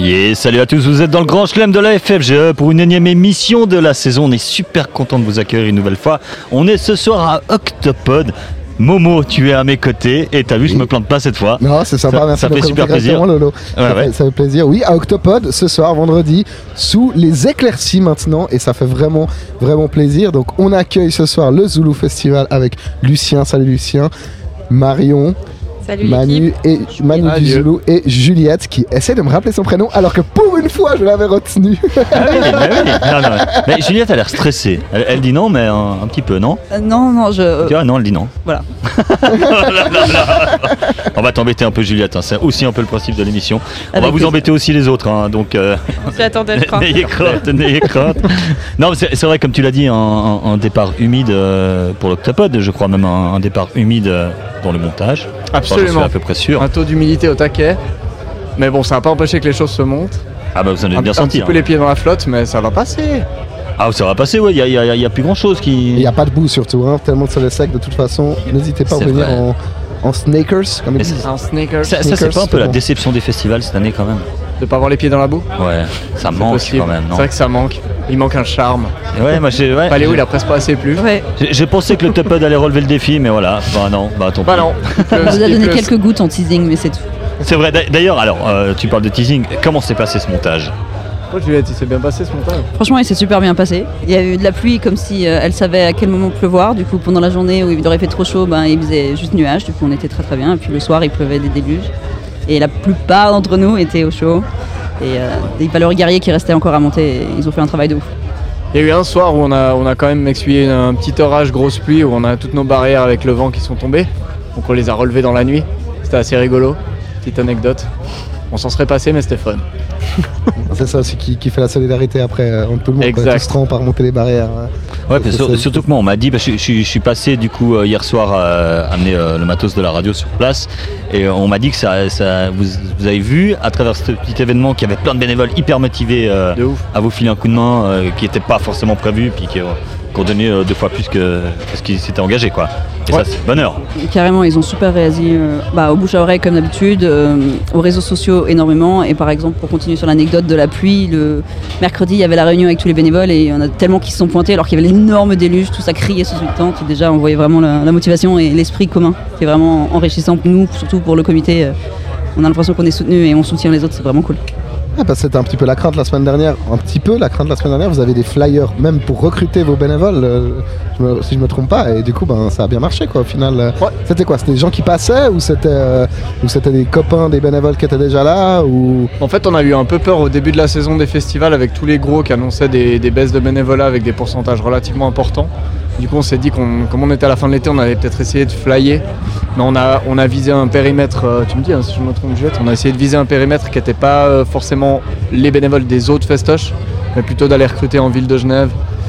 Yeah, salut à tous, vous êtes dans le grand chelem de la FFGE pour une énième émission de la saison. On est super content de vous accueillir une nouvelle fois. On est ce soir à Octopod. Momo, tu es à mes côtés et t'as vu, je me plante pas cette fois. Non, c'est sympa, merci. Ça fait super plaisir. Lolo. Ouais. Ça fait plaisir. Oui, à Octopod ce soir, vendredi, sous les éclaircies maintenant, et ça fait vraiment, vraiment plaisir. Donc, on accueille ce soir le Zulu Festival avec Lucien. Salut Lucien, Marion. Salut Manu du Zulu et Juliette qui essaie de me rappeler son prénom alors que pour une fois je l'avais retenu. Ah oui, Non. Mais Juliette a l'air stressée. Elle dit non, mais un petit peu, non? Non, Non, elle dit non. Voilà. On va t'embêter un peu, Juliette. Hein. C'est aussi un peu le principe de l'émission. On va vous plaisir. embêter aussi les autres. Hein. Donc, J'attends d'être n'ayez crainte. Non, mais c'est vrai, comme tu l'as dit, un départ humide pour l'Octopod. Je crois même un départ humide dans le montage. Absolument. Enfin, je suis à peu près sûr. Un taux d'humidité au taquet. Mais bon, ça n'a pas empêché que les choses se montent. Ah bah vous en avez bien Un senti. petit peu les pieds dans la flotte, mais ça va passer. Ah, ça va passer, ouais. Il y a plus grand chose Il qui. n'y a pas de boue surtout, hein, tellement de soleil sec. De toute façon, n'hésitez pas à C'est venir vrai. en sneakers, comme ils Mais disent. Un sneaker. Ça, Sneakers, c'est pas un peu c'est la bon. déception des festivals cette année quand même. De pas avoir les pieds dans la boue. Ouais, ça C'est manque possible. quand même, non? C'est vrai que ça manque. Il manque un charme. Ouais, moi Paléo, il a presque pas assez plu. Ouais. j'ai pensé que le Topod allait relever le défi, mais voilà. Bah non, tant pis. Bah non. On vous a donné quelques gouttes en teasing, mais c'est tout. C'est vrai. D'ailleurs, alors, tu parles de teasing. Comment s'est passé ce montage? Oh, Juliette, il s'est bien passé ce montage. Franchement, il s'est super bien passé. Il y a eu de la pluie comme si elle savait à quel moment pleuvoir. Du coup, pendant la journée où il aurait fait trop chaud, il faisait juste nuages. Du coup, on était très très bien. Et puis le soir, il pleuvait des déluges. Et la plupart d'entre nous étaient au chaud. Et des valeureux guerriers qui restaient encore à monter, ils ont fait un travail de ouf. Il y a eu un soir où on a quand même essuyé un petit orage, grosse pluie, où on a toutes nos barrières avec le vent qui sont tombées. Donc on les a relevées dans la nuit. C'était assez rigolo. Petite anecdote. On s'en serait passé, mais c'était fun. C'est ça aussi qui fait la solidarité après entre tout le monde. Exact. Tous trempent à remonter les barrières. Ouais, surtout que moi, on m'a dit, je suis passé du coup hier soir amener le matos de la radio sur place, et on m'a dit que vous avez vu à travers ce petit événement qu'il y avait plein de bénévoles hyper motivés De ouf. à vous filer un coup de main qui n'était pas forcément prévu, puis qui ont donné 2 fois plus que ce qu'ils s'étaient engagés, quoi. Et Ouais. ça, c'est bonheur. Carrément, ils ont super réagi au bouche à oreille comme d'habitude, aux réseaux sociaux énormément. Et par exemple, pour continuer sur l'anecdote de la pluie, le mercredi, il y avait la réunion avec tous les bénévoles et il y en a tellement qui se sont pointés alors qu'il y avait l'énorme déluge, tout ça criait sous le temps. Et déjà, on voyait vraiment la motivation et l'esprit commun qui est vraiment enrichissant pour nous, surtout pour le comité. On a l'impression qu'on est soutenu et on soutient les autres, c'est vraiment cool. C'était un petit peu la crainte la semaine dernière. Vous avez des flyers même pour recruter vos bénévoles, si je me trompe pas. Et du coup, ça a bien marché quoi. Au final, Ouais. c'était quoi? C'était des gens qui passaient ou c'était des copains des bénévoles qui étaient déjà là ou... En fait, on a eu un peu peur au début de la saison des festivals avec tous les gros qui annonçaient des baisses de bénévolat avec des pourcentages relativement importants. Du coup, on s'est dit comme on était à la fin de l'été, on allait peut-être essayer de flyer. Mais on a visé un périmètre, tu me dis si je me trompe, Juliette, on a essayé de viser un périmètre qui n'était pas forcément les bénévoles des autres festoches, mais plutôt d'aller recruter en ville de Genève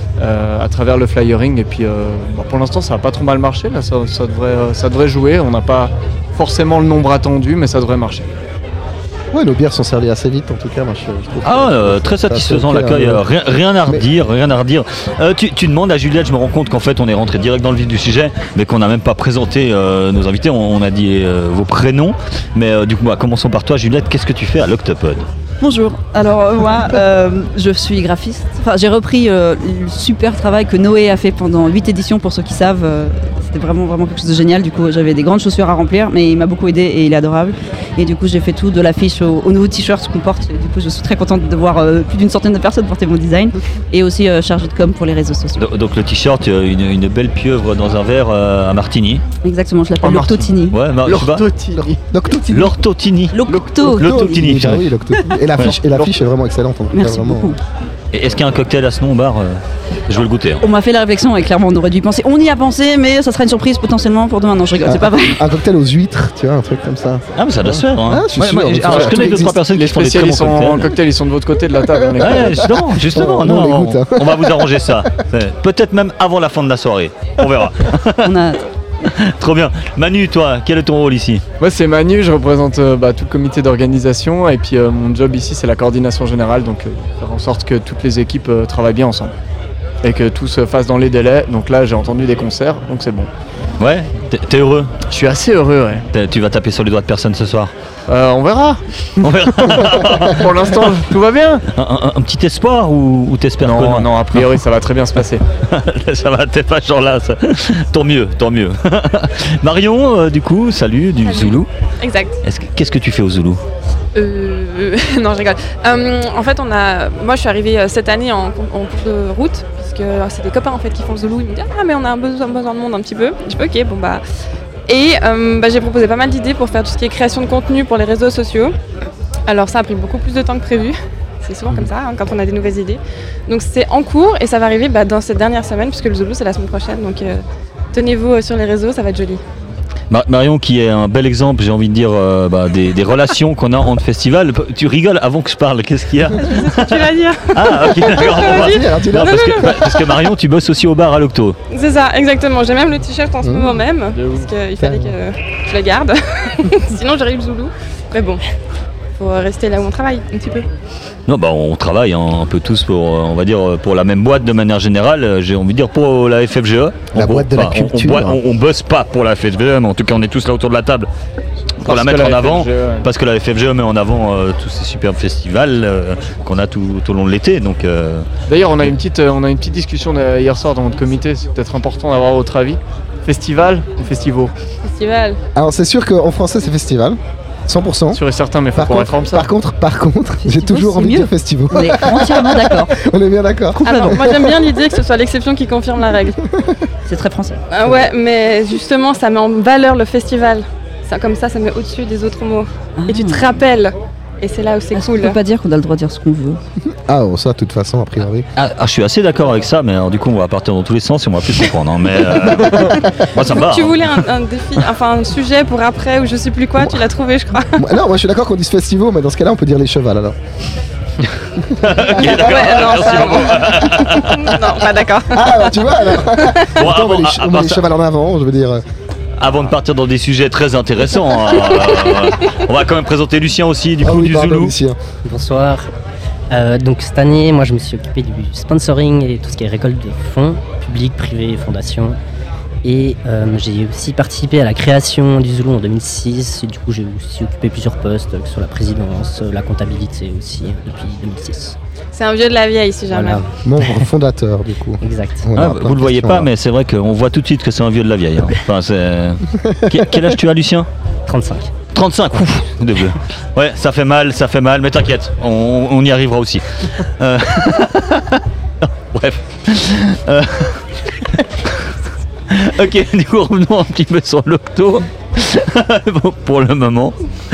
à travers le flyering. Et puis pour l'instant, ça n'a pas trop mal marché. Là, ça devrait jouer. On n'a pas forcément le nombre attendu, mais ça devrait marcher. Ouais, nos bières sont servies assez vite en tout cas. Moi, je trouve Très satisfaisant ok, l'accueil, hein. rien à redire. Tu demandes à Juliette, je me rends compte qu'en fait on est rentré direct dans le vif du sujet, mais qu'on n'a même pas présenté nos invités, on a dit vos prénoms, mais du coup commençons par toi Juliette, qu'est-ce que tu fais à l'Octopod? Bonjour, alors moi je suis graphiste, j'ai repris le super travail que Noé a fait pendant 8 éditions pour ceux qui savent, c'était vraiment quelque chose de génial, du coup j'avais des grandes chaussures à remplir mais il m'a beaucoup aidé et il est adorable et du coup j'ai fait tout de l'affiche au nouveau t-shirt qu'on porte, du coup je suis très contente de voir plus d'une centaine de personnes porter mon design et aussi chargée de com pour les réseaux sociaux. Donc le t-shirt, une belle pieuvre dans un verre à Martini. Exactement, je l'appelle Oh, l'Octotini. Ouais, L'orthotini. L'Orthotini. L'Octotini. Ah oui, l'Octotini. Et l'affiche est vraiment excellente. En tout cas, Merci vraiment. beaucoup. Et est-ce qu'il y a un cocktail à ce nom au bar? Je veux le goûter. Hein. On m'a fait la réflexion et clairement on aurait dû y penser. On y a pensé mais ça sera une surprise potentiellement pour demain. Non, je rigole, c'est pas vrai. Un cocktail aux huîtres, tu vois, un truc comme ça. Ah mais ça doit se faire. Hein. Ah, je suis sûr. Alors, je connais 2-3 personnes Les qui font des très spécialistes bons en cocktails. cocktail, ils sont de votre côté de la table. on est Ouais, justement, Oh, nous, on les non, goûte, hein. on va vous arranger ça. Peut-être même avant la fin de la soirée. On verra. On a Trop bien. Manu, toi, quel est ton rôle ici? Moi c'est Manu, je représente tout le comité d'organisation et puis mon job ici c'est la coordination générale, donc faire en sorte que toutes les équipes travaillent bien ensemble et que tout se fasse dans les délais. Donc là j'ai entendu des concerts, donc c'est bon. Ouais, T'es heureux? Je suis assez heureux, ouais. Tu vas taper sur les doigts de personne ce soir? On verra. On verra. Pour l'instant, tout va bien. Un petit espoir ou t'espères que non? Non, a priori, ça va très bien se passer. Ça va, t'es pas genre là. Ça. Tant mieux. Marion, du coup, salut, du Zoulou. Exact. Qu'est-ce que tu fais au Zoulou? Non, je rigole. En fait, moi, je suis arrivée cette année en cours de route, puisque c'est des copains en fait qui font le Zoulou. Ils me disent mais on a besoin de monde un petit peu. Je fais ok, bon bah. Et j'ai proposé pas mal d'idées pour faire tout ce qui est création de contenu pour les réseaux sociaux. Alors ça a pris beaucoup plus de temps que prévu. C'est souvent comme ça quand on a des nouvelles idées. Donc c'est en cours et ça va arriver dans cette dernière semaine, puisque le Zoulou c'est la semaine prochaine. Donc tenez-vous sur les réseaux, ça va être joli. Marion qui est un bel exemple, j'ai envie de dire, des relations qu'on a entre festivals. Tu rigoles avant que je parle, qu'est-ce qu'il y a? C'est ce que tu vas dire. Ah ok, d'accord. Parce que Marion, tu bosses aussi au bar à l'Octo. C'est ça, exactement. J'ai même le t-shirt en ce moment même, parce qu'il fallait que je le garde. Sinon j'aurais eu le Zoulou. Mais bon, faut rester là où on travaille un petit peu. Non, on travaille un peu tous pour, on va dire, pour la même boîte de manière générale. J'ai envie de dire pour la FFGE. La boîte de la culture. On bosse pas pour la FFGE, mais en tout cas on est tous là autour de la table pour la mettre en avant, parce que la FFGE met en avant tous ces superbes festivals qu'on a tout au long de l'été. Donc, D'ailleurs, on a une petite discussion hier soir dans notre comité. C'est peut-être important d'avoir votre avis. Festival ou festivaux? Festival. Alors c'est sûr qu'en français c'est festival. 100%. Sûr et certain, mais faut qu'on réforme ça. Par contre, j'ai toujours envie de dire festival. On est entièrement d'accord. On est bien d'accord. Alors, moi j'aime bien l'idée que ce soit l'exception qui confirme la règle. C'est très français. Ouais, mais justement, ça met en valeur le festival. Ça, comme ça met au-dessus des autres mots. Et tu te rappelles. Et c'est là où c'est cool. On peut pas dire qu'on a le droit de dire ce qu'on veut. Ah bon, ça, de toute façon, a priori. je suis assez d'accord avec ça, mais alors, du coup on va partir dans tous les sens et on va plus se comprendre. Hein, mais moi ça me va. Tu voulais un défi, enfin un sujet pour après ou je sais plus quoi, tu l'as trouvé, je crois. Non, moi je suis d'accord qu'on dise festival, mais dans ce cas-là, on peut dire les chevals alors. Ok, d'accord. Merci beaucoup. Non, pas d'accord. Ah, tu vois alors. Bon, on met les chevals en avant, je veux dire. Avant de partir dans des sujets très intéressants, on va quand même présenter Lucien aussi, du coup, du pardon, Zoulou. Lucien. Bonsoir. Donc cette année, moi je me suis occupé du sponsoring et tout ce qui est récolte de fonds, publics, privés et fondations. Et j'ai aussi participé à la création du Zoulou en 2006. Et du coup, j'ai aussi occupé plusieurs postes sur la présidence, la comptabilité aussi, depuis 2006. C'est un vieux de la vieille, si jamais. Voilà. Membre fondateur, du coup. Exact. Voilà, plein Vous de le voyez questions, pas, là. mais c'est vrai qu'on voit tout de suite que c'est un vieux de la vieille. Hein. Enfin, quel âge tu as, Lucien? 35. 35, ouf, ouais, ça fait mal, mais t'inquiète, on y arrivera aussi. Bref. Ok, du coup, revenons un petit peu sur l'Octo. Pour le moment.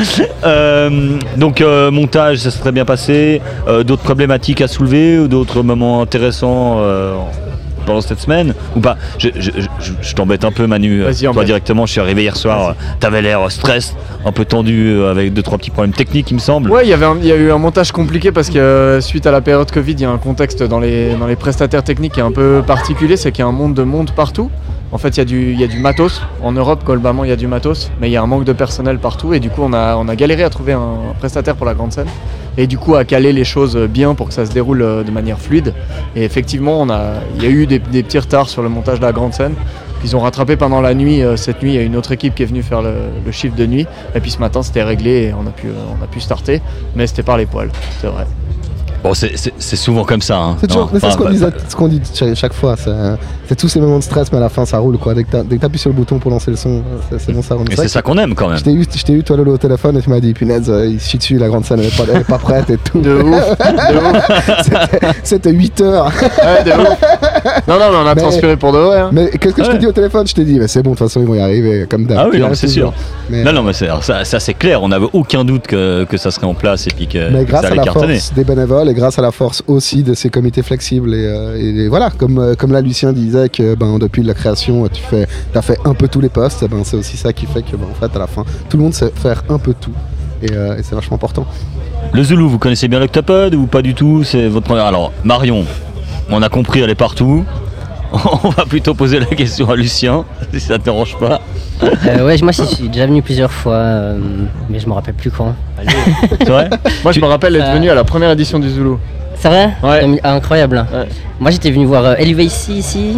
Donc, montage, ça s'est très bien passé. D'autres problématiques à soulever ou d'autres moments intéressants pendant cette semaine ou pas? Je t'embête un peu, Manu. Toi directement, je suis arrivé hier soir, t'avais l'air stress, un peu tendu, avec 2-3 petits problèmes techniques, il me semble. Ouais, il y a eu un montage compliqué parce que suite à la période Covid, il y a un contexte dans les prestataires techniques qui est un peu particulier, c'est qu'il y a un monde partout. En fait, il y a du matos. En Europe, globalement, il y a du matos, mais il y a un manque de personnel partout. Et du coup, on a galéré à trouver un prestataire pour la grande scène. Et du coup, à caler les choses bien pour que ça se déroule de manière fluide. Et effectivement, il y a eu des petits retards sur le montage de la grande scène. Ils ont rattrapé pendant la nuit. Cette nuit, il y a une autre équipe qui est venue faire le shift de nuit. Et puis ce matin, c'était réglé et on a pu starter. Mais c'était par les poils, c'est vrai. Bon, c'est souvent comme ça. Hein. C'est toujours, c'est ce qu'on dit chaque fois. C'est tous ces moments de stress, mais à la fin, ça roule, quoi. Dès que t'appuies sur le bouton pour lancer le son, c'est bon, ça roule. Et c'est ça qu'on aime quand même. Je t'ai eu, toi, Lolo, au téléphone, et tu m'as dit, punaise, il se chie dessus, la grande scène, elle est pas prête et tout. De ouf. C'était 8 heures. Ouais, de ouf. Non, mais on a transpiré pour de vrai. Hein. Mais qu'est-ce que je t'ai dit au téléphone? Je t'ai dit, mais c'est bon, de toute façon, ils vont y arriver, comme d'hab. Ah oui, non, c'est sûr. Mais, non, mais ça c'est clair, on n'avait aucun doute que ça serait en place et puis que mais grâce ça à allait la cartonner. force des bénévoles et grâce à la force aussi de ces comités flexibles et voilà, comme là Lucien disait que depuis la création t'as fait un peu tous les postes, c'est aussi ça qui fait que en fait à la fin tout le monde sait faire un peu tout et c'est vachement important. Le Zoulou, vous connaissez bien l'Octopod ou pas du tout? C'est votre première. Alors Marion, on a compris, elle est partout. On va plutôt poser la question à Lucien, si ça te dérange pas. Ouais, moi je suis déjà venu plusieurs fois, mais je me rappelle plus quand. C'est vrai? Moi je me rappelle être venu à la première édition du Zoulou. C'est vrai? Ouais. Incroyable. Ouais. Moi j'étais venu voir LUVC ici.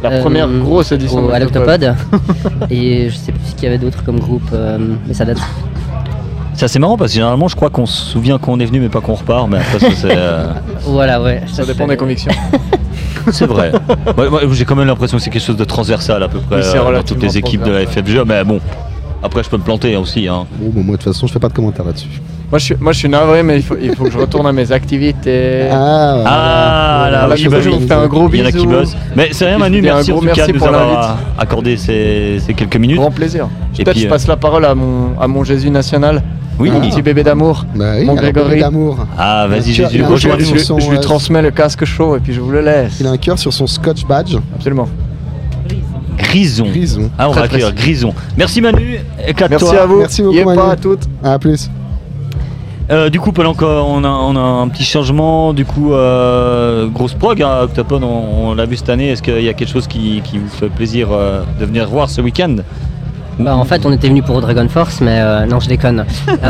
La première grosse édition à l'Octopode. Et je sais plus ce qu'il y avait d'autre comme groupe, mais ça date. C'est assez marrant parce que généralement je crois qu'on se souvient qu'on est venu mais pas qu'on repart, mais après ça c'est... Voilà, ouais. Ça dépend des convictions. C'est vrai. Moi, j'ai quand même l'impression que c'est quelque chose de transversal à peu près dans toutes les équipes de la FFG, mais bon, après je peux me planter aussi. Hein. Bon, moi de toute façon je fais pas de commentaires là-dessus. Moi je suis navré, mais il faut que je retourne à mes activités. Là, je vous fais un gros il y en a qui bisou. bossent. Mais c'est rien Manu, merci en tout cas de nous avoir accordé ces quelques minutes. Grand plaisir. Et Peut-être puis, je passe la parole à mon Jésus national. Oui. Mon petit bébé d'amour. Bah oui, Mon alors, Grégory. bébé d'amour. Ah vas-y Tu as- Jésus, il a un rejoins-nous. cœur sur Je lui transmets le casque chaud et puis je vous le laisse. Il a un cœur sur son Scotch badge. Absolument. Grison. Grison. Ah on Très va accueillir précis. Grison. Merci Manu, éclate-toi. Merci à vous. Merci beaucoup, Yé Manu. pas à toutes. À plus. Du coup pendant qu'on a un petit changement, du coup grosse prog hein, Octopode, on l'a vu cette année, est-ce qu'il y a quelque chose qui vous fait plaisir de venir voir ce week-end? Bah, en fait, on était venu pour Dragon Force, mais non, je déconne.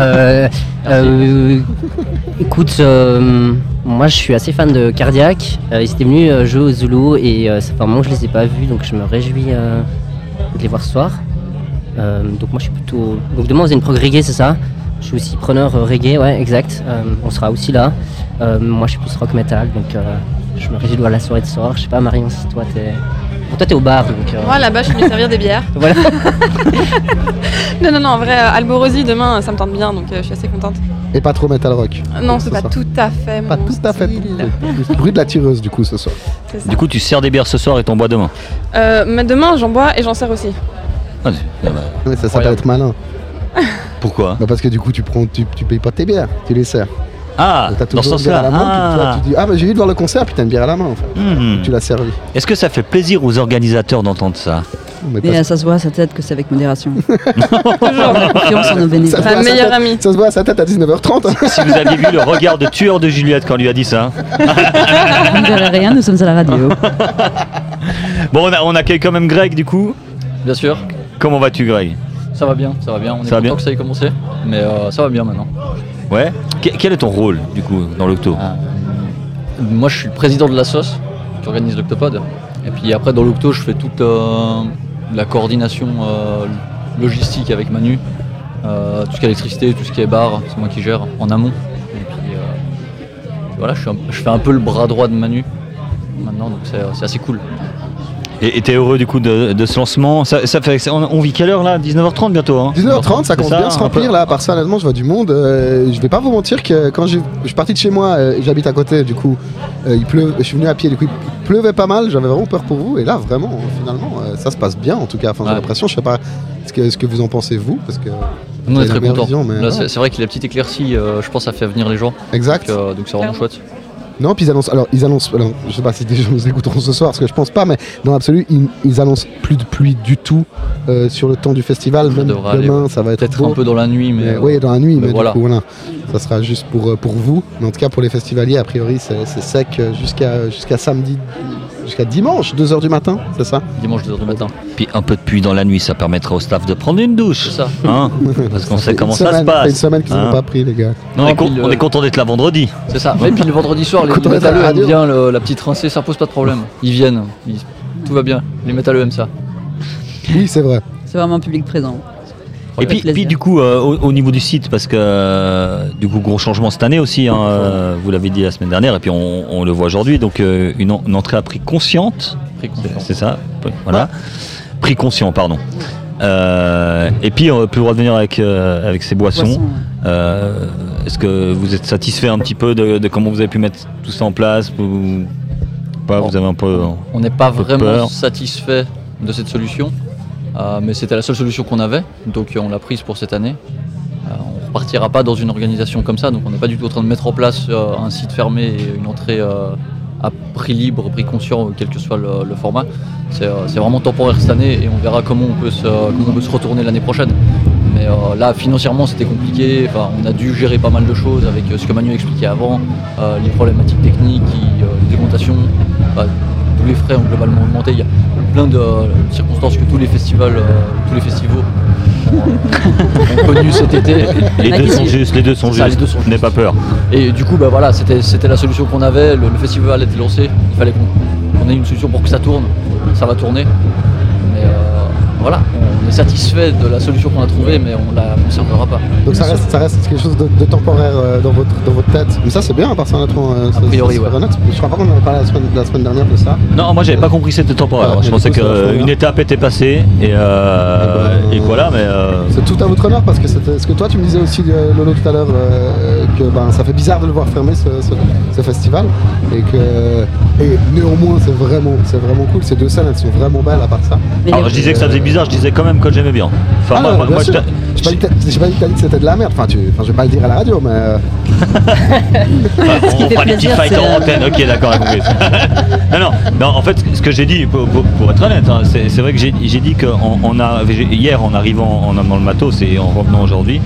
Écoute, moi je suis assez fan de Cardiac. Ils étaient venus jouer au Zulu et ça fait un moment que je les ai pas vus, donc je me réjouis de les voir ce soir. Donc moi je suis plutôt. Donc demain on faisait une prog reggae, c'est ça? Je suis aussi preneur reggae, ouais, exact. On sera aussi là. Moi je suis plus rock metal, donc je me réjouis de voir la soirée de ce soir. Je sais pas, Marion, si toi t'es. Bon, toi t'es au bar, donc. Moi là-bas, je suis venue servir des bières. Voilà. Non, en vrai, Alborosi demain, ça me tente bien, donc je suis assez contente. Et pas trop metal rock. Non, c'est C'est pas ça. tout à fait Pas mon tout à fait. style. Le bruit de la tireuse du coup ce soir. C'est ça. Du coup tu sers des bières ce soir et t'en bois demain. Mais demain, j'en bois et j'en sers aussi. Ah, bah, Ouais, ça s'appelle être malin. pourquoi? Bah parce que du coup tu payes pas tes bières, tu les sers. Ah, T'as dans ce toujours une bière à sens-là. la main, puis toi, Ah. tu dis bah j'ai envie de voir le concert, puis t'as une bière à la main en fait. Tu l'as servi. Est-ce que ça fait plaisir aux organisateurs d'entendre ça? Mais Mais parce- ça se voit à sa tête que c'est avec modération. Toujours confiance en nos Ça bénévoles. se voit Ma à sa meilleure tête- amie. Ça se voit à sa tête à 19h30. Si vous aviez vu le regard de tueur de Juliette quand on lui a dit ça. Vous ne verrez rien, nous sommes à la radio. Bon, on accueille quand même Greg du coup. Bien sûr, Comment vas-tu Greg? ça va bien. On est Ça va content bien que ça ait commencé, mais ça va bien maintenant. Ouais. Quel est ton rôle du coup dans l'Octo? Moi, je suis le président de la SOS qui organise l'Octopode. Et puis après, dans l'Octo, je fais toute la coordination logistique avec Manu. Tout ce qui est électricité, tout ce qui est bar, c'est moi qui gère en amont. Et puis voilà, je fais un peu le bras droit de Manu maintenant, donc c'est assez cool. Et t'es heureux du coup de ce lancement? Ça fait, on vit quelle heure là? 19h30 bientôt hein? 19h30, ça C'est commence ça, bien à se un peu. remplir là. Par ça, honnêtement, je vois du monde. Je vais pas vous mentir que quand je suis parti de chez moi, j'habite à côté, du coup, il pleut. Je suis venu à pied, du coup, il pleuvait pas mal. J'avais vraiment peur pour vous. Et là, vraiment, finalement, ça se passe bien en tout cas. Enfin, j'ai Ouais. l'impression, je sais pas ce que vous en pensez vous, parce que Nous, on c'est est la très meilleure contents. vision, mais Là, ouais. c'est vrai que la petite éclaircie, je pense, ça fait venir les gens. exact. Donc c'est vraiment chouette. Non, puis ils annoncent. Alors, je sais pas si des gens nous écouteront ce soir, parce que je pense pas, mais dans l'absolu, ils annoncent plus de pluie du tout sur le temps du festival. Ça Même devrait demain, aller, ça va être Peut-être beau. un peu dans la nuit, mais Oui, dans la nuit, mais voilà. du coup, voilà. Ça sera juste pour vous. Mais en tout cas, pour les festivaliers, a priori, c'est sec jusqu'à samedi, jusqu'à dimanche, 2h du matin, c'est ça? dimanche 2h du matin. Puis un peu de pluie dans la nuit, ça permettra au staff de prendre une douche. C'est ça. Hein? Parce qu'on Ça sait fait comment une ça se semaine- Ça fait une passe. semaine qu'ils n'ont Hein? pas pris, les gars. On est, puis on est content d'être là vendredi. C'est ça. Et puis le vendredi soir, les Quand on est à la métalleux radio. aiment bien la petite rincée, ça pose pas de problème. Ils viennent, tout va bien. Les métalleux aiment ça. Oui, c'est vrai. C'est vraiment un public présent. Et puis, plaisir. du coup, au niveau du site, parce que du coup, gros changement cette année aussi, hein, vous l'avez dit la semaine dernière, et puis on le voit aujourd'hui, donc une entrée à prix consciente, Prix conscient. c'est ça, voilà, prix conscient, pardon. Et puis on peut revenir avec ses boissons. Est-ce que vous êtes satisfait un petit peu de comment vous avez pu mettre tout ça en place ou pas? Bon. Vous avez un peu... On n'est pas peu vraiment peur. satisfait de cette solution, mais c'était la seule solution qu'on avait, donc on l'a prise pour cette année. On ne repartira pas dans une organisation comme ça, donc on n'est pas du tout en train de mettre en place un site fermé et une entrée à prix libre, prix conscient, quel que soit le format. C'est vraiment temporaire cette année et on verra comment on peut se retourner l'année prochaine. Mais là, financièrement, c'était compliqué. Enfin, on a dû gérer pas mal de choses avec ce que Manu expliquait avant, les problématiques techniques, les augmentations. Tous les frais ont globalement augmenté. Il y a plein de circonstances que tous les festivals ont connu cet été. Les deux sont justes, les deux sont C'est ça, justes, les deux sont n'aie pas peur. Et du coup, voilà, c'était la solution qu'on avait. Le festival était lancé. Il fallait qu'on qu'on ait une solution pour que ça tourne, ça va tourner. Mais voilà, on est satisfait de la solution qu'on a trouvée, mais on la conservera pas. Donc ça reste quelque chose de temporaire dans votre tête. Mais ça c'est bien, personnellement. A priori, ouais. Je crois pas qu'on en avait parlé la semaine dernière de ça. Non, moi j'avais pas compris que c'était temporaire. Je pensais qu'une étape était passée et voilà, mais. C'est tout à votre honneur parce que c'était ce que toi tu me disais aussi, Lolo, tout à l'heure, que ça fait bizarre de le voir fermer ce festival et néanmoins c'est vraiment cool. Ces deux scènes elles sont vraiment belles à part ça. Alors je disais que ça faisait bizarre, je disais quand même que j'aimais bien. Enfin, moi j'ai pas dit que t'as dit que c'était de la merde. Je vais pas le dire à la radio, mais. On fera des petits fights en antenne. Ok, d'accord, j'ai compris. non, en fait, ce que j'ai dit, pour être honnête, hein, c'est vrai que j'ai dit que hier, en arrivant en amenant le matos et en revenant aujourd'hui,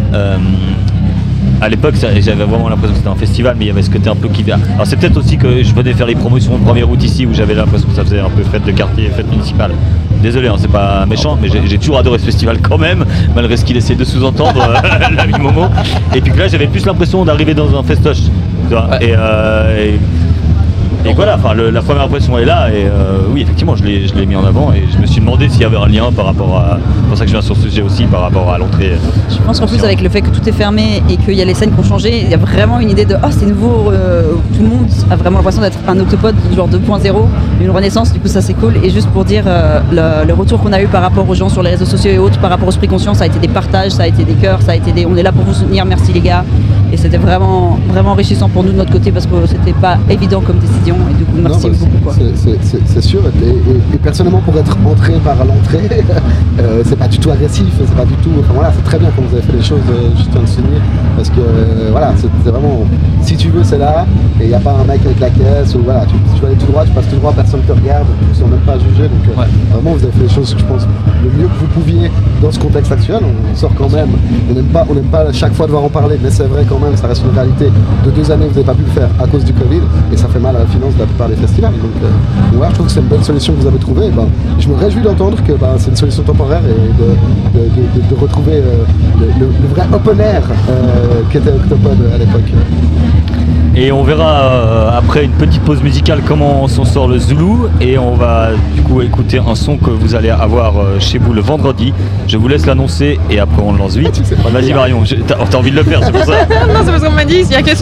à l'époque, j'avais vraiment l'impression que c'était un festival, mais il y avait ce côté un peu qui. Alors c'est peut-être aussi que je venais faire les promotions de première route ici, où j'avais l'impression que ça faisait un peu fête de quartier, fête municipale. Désolé, hein, c'est pas méchant, mais j'ai toujours adoré ce festival quand même, malgré ce qu'il essaie de sous-entendre, l'ami Momo. Et puis que là, j'avais plus l'impression d'arriver dans un festoche. Tu vois, ouais. Et voilà, la première impression est là, et oui, effectivement, je l'ai mis en avant, et je me suis demandé s'il y avait un lien par rapport à. C'est pour ça que je viens sur ce sujet aussi, par rapport à l'entrée. Je pense qu'en plus, avec le fait que tout est fermé et qu'il y a les scènes qui ont changé, il y a vraiment une idée de c'est nouveau, tout le monde a vraiment l'impression d'être un octopode genre 2.0, une renaissance, du coup, ça c'est cool. Et juste pour dire, le retour qu'on a eu par rapport aux gens sur les réseaux sociaux et autres, par rapport au Esprit Conscient, ça a été des partages, ça a été des cœurs, ça a été des on est là pour vous soutenir, merci les gars. Et c'était vraiment, vraiment enrichissant pour nous de notre côté parce que c'était pas évident comme décision et du coup merci beaucoup quoi. C'est sûr et personnellement pour être entré par l'entrée c'est pas du tout agressif, c'est pas du tout, c'est très bien comme vous avez fait les choses, juste un souvenir parce que c'est vraiment, si tu veux c'est là et il n'y a pas un mec avec la caisse ou si tu veux aller tout droit, tu passes tout droit, personne te regarde, tu ne sens même pas jugé, donc vraiment vous avez fait les choses je pense le mieux que vous pouviez dans ce contexte actuel. On sort quand même, on n'aime pas chaque fois devoir en parler, mais c'est vrai quand même, ça reste une réalité. De 2 années vous n'avez pas pu le faire à cause du Covid et ça fait mal à la finance de la plupart des festivals, donc je trouve que c'est une bonne solution que vous avez trouvée. Je me réjouis d'entendre que c'est une solution temporaire et de retrouver le vrai open air qu'était Octopod à l'époque. Et on verra après une petite pause musicale comment s'en sort le Zoulou, et on va du coup écouter un son que vous allez avoir chez vous le vendredi. Je vous laisse l'annoncer et après on le lance vite. Vas-y Marion, t'as envie de le faire, c'est pour ça. Non, c'est parce qu'on m'a dit il n'y a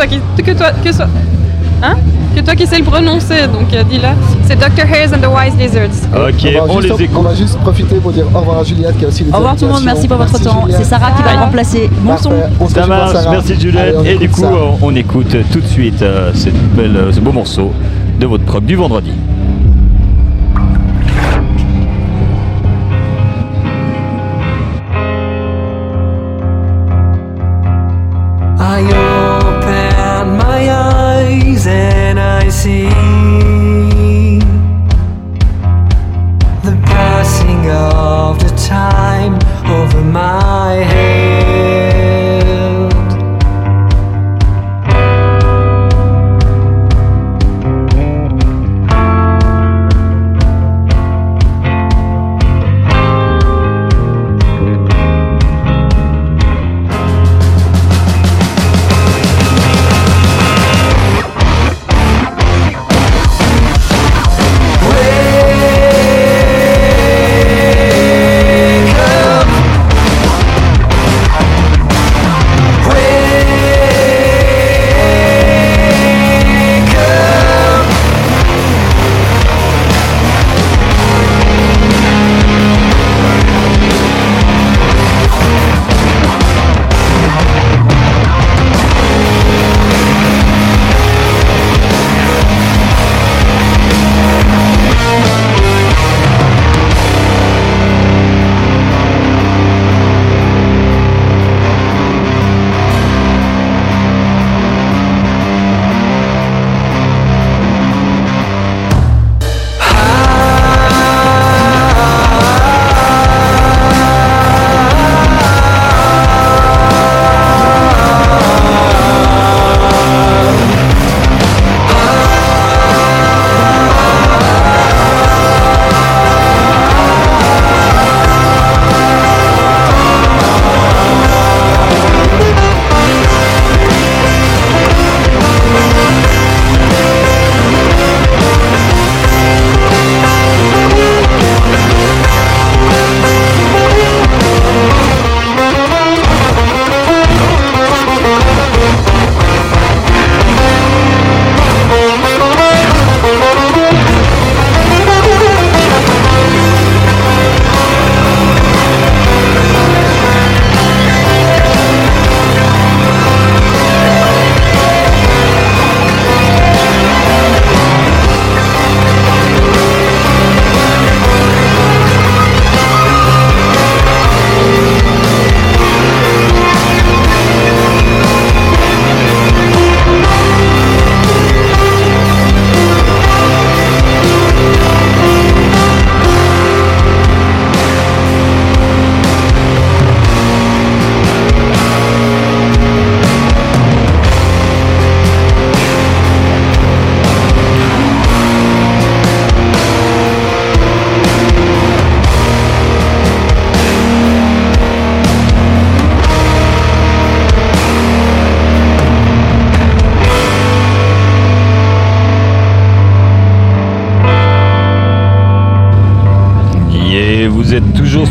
que toi qui sais le prononcer, donc dis-le. C'est Dr. Hayes and the Wise Lizards. Ok, on les écoute. On va juste profiter pour dire au revoir à Juliette qui a aussi les Au revoir tout le monde, merci pour votre temps. C'est Sarah qui va le remplacer. Bon son. Ça marche, merci Juliette. Et du coup, on écoute tout de suite ce beau morceau de votre prog du vendredi. I open my eyes and I see the passing of the time over my head.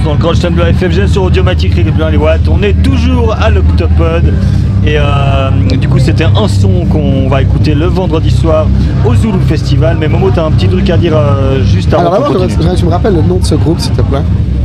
dans le Crunch Time de la FFG sur Audiomatic Récupérant les watts. On est toujours à l'Octopod. Et du coup, c'était un son qu'on va écouter le vendredi soir au Zulu Festival. Mais Momo, t'as un petit truc à dire juste avant Alors qu'on d'abord, continue. tu me rappelles le nom de ce groupe, s'il te plaît?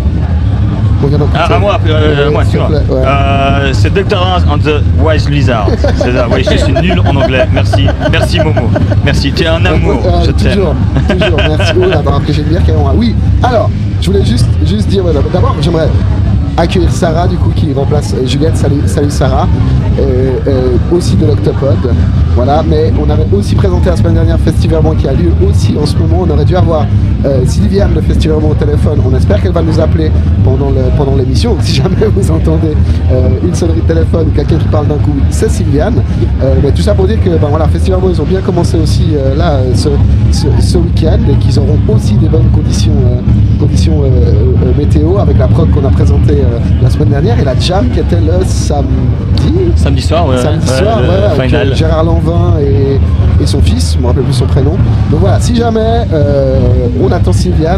À moi, s'il tu te plaît, ouais. c'est Dr. and the Wise Lizard. C'est ça, oui, je suis nul en anglais. Merci Momo. Merci, tu es un amour. Je t'aime. Toujours, merci. Oh, attends, après j'ai une bière carrément. Oui, alors, je voulais juste dire, d'abord, j'aimerais accueillir Sarah, du coup, qui remplace Juliette. Salut Sarah, aussi de l'Octopod. Voilà, mais on avait aussi présenté la semaine dernière Festivalement qui a lieu aussi en ce moment. On aurait dû avoir Sylviane de Festivalement au téléphone. On espère qu'elle va nous appeler pendant l'émission. Donc, si jamais vous entendez une sonnerie de téléphone ou quelqu'un qui parle d'un coup, c'est Sylviane. Mais tout ça pour dire que Festivalement, ils ont bien commencé aussi ce week-end et qu'ils auront aussi des bonnes conditions météo avec la prog qu'on a présentée la semaine dernière et la jam qui était le Samedi soir, ouais. Avec final. Gérard Lanvin et son fils, je me rappelle plus son prénom. Donc voilà, si jamais on attend Sylviane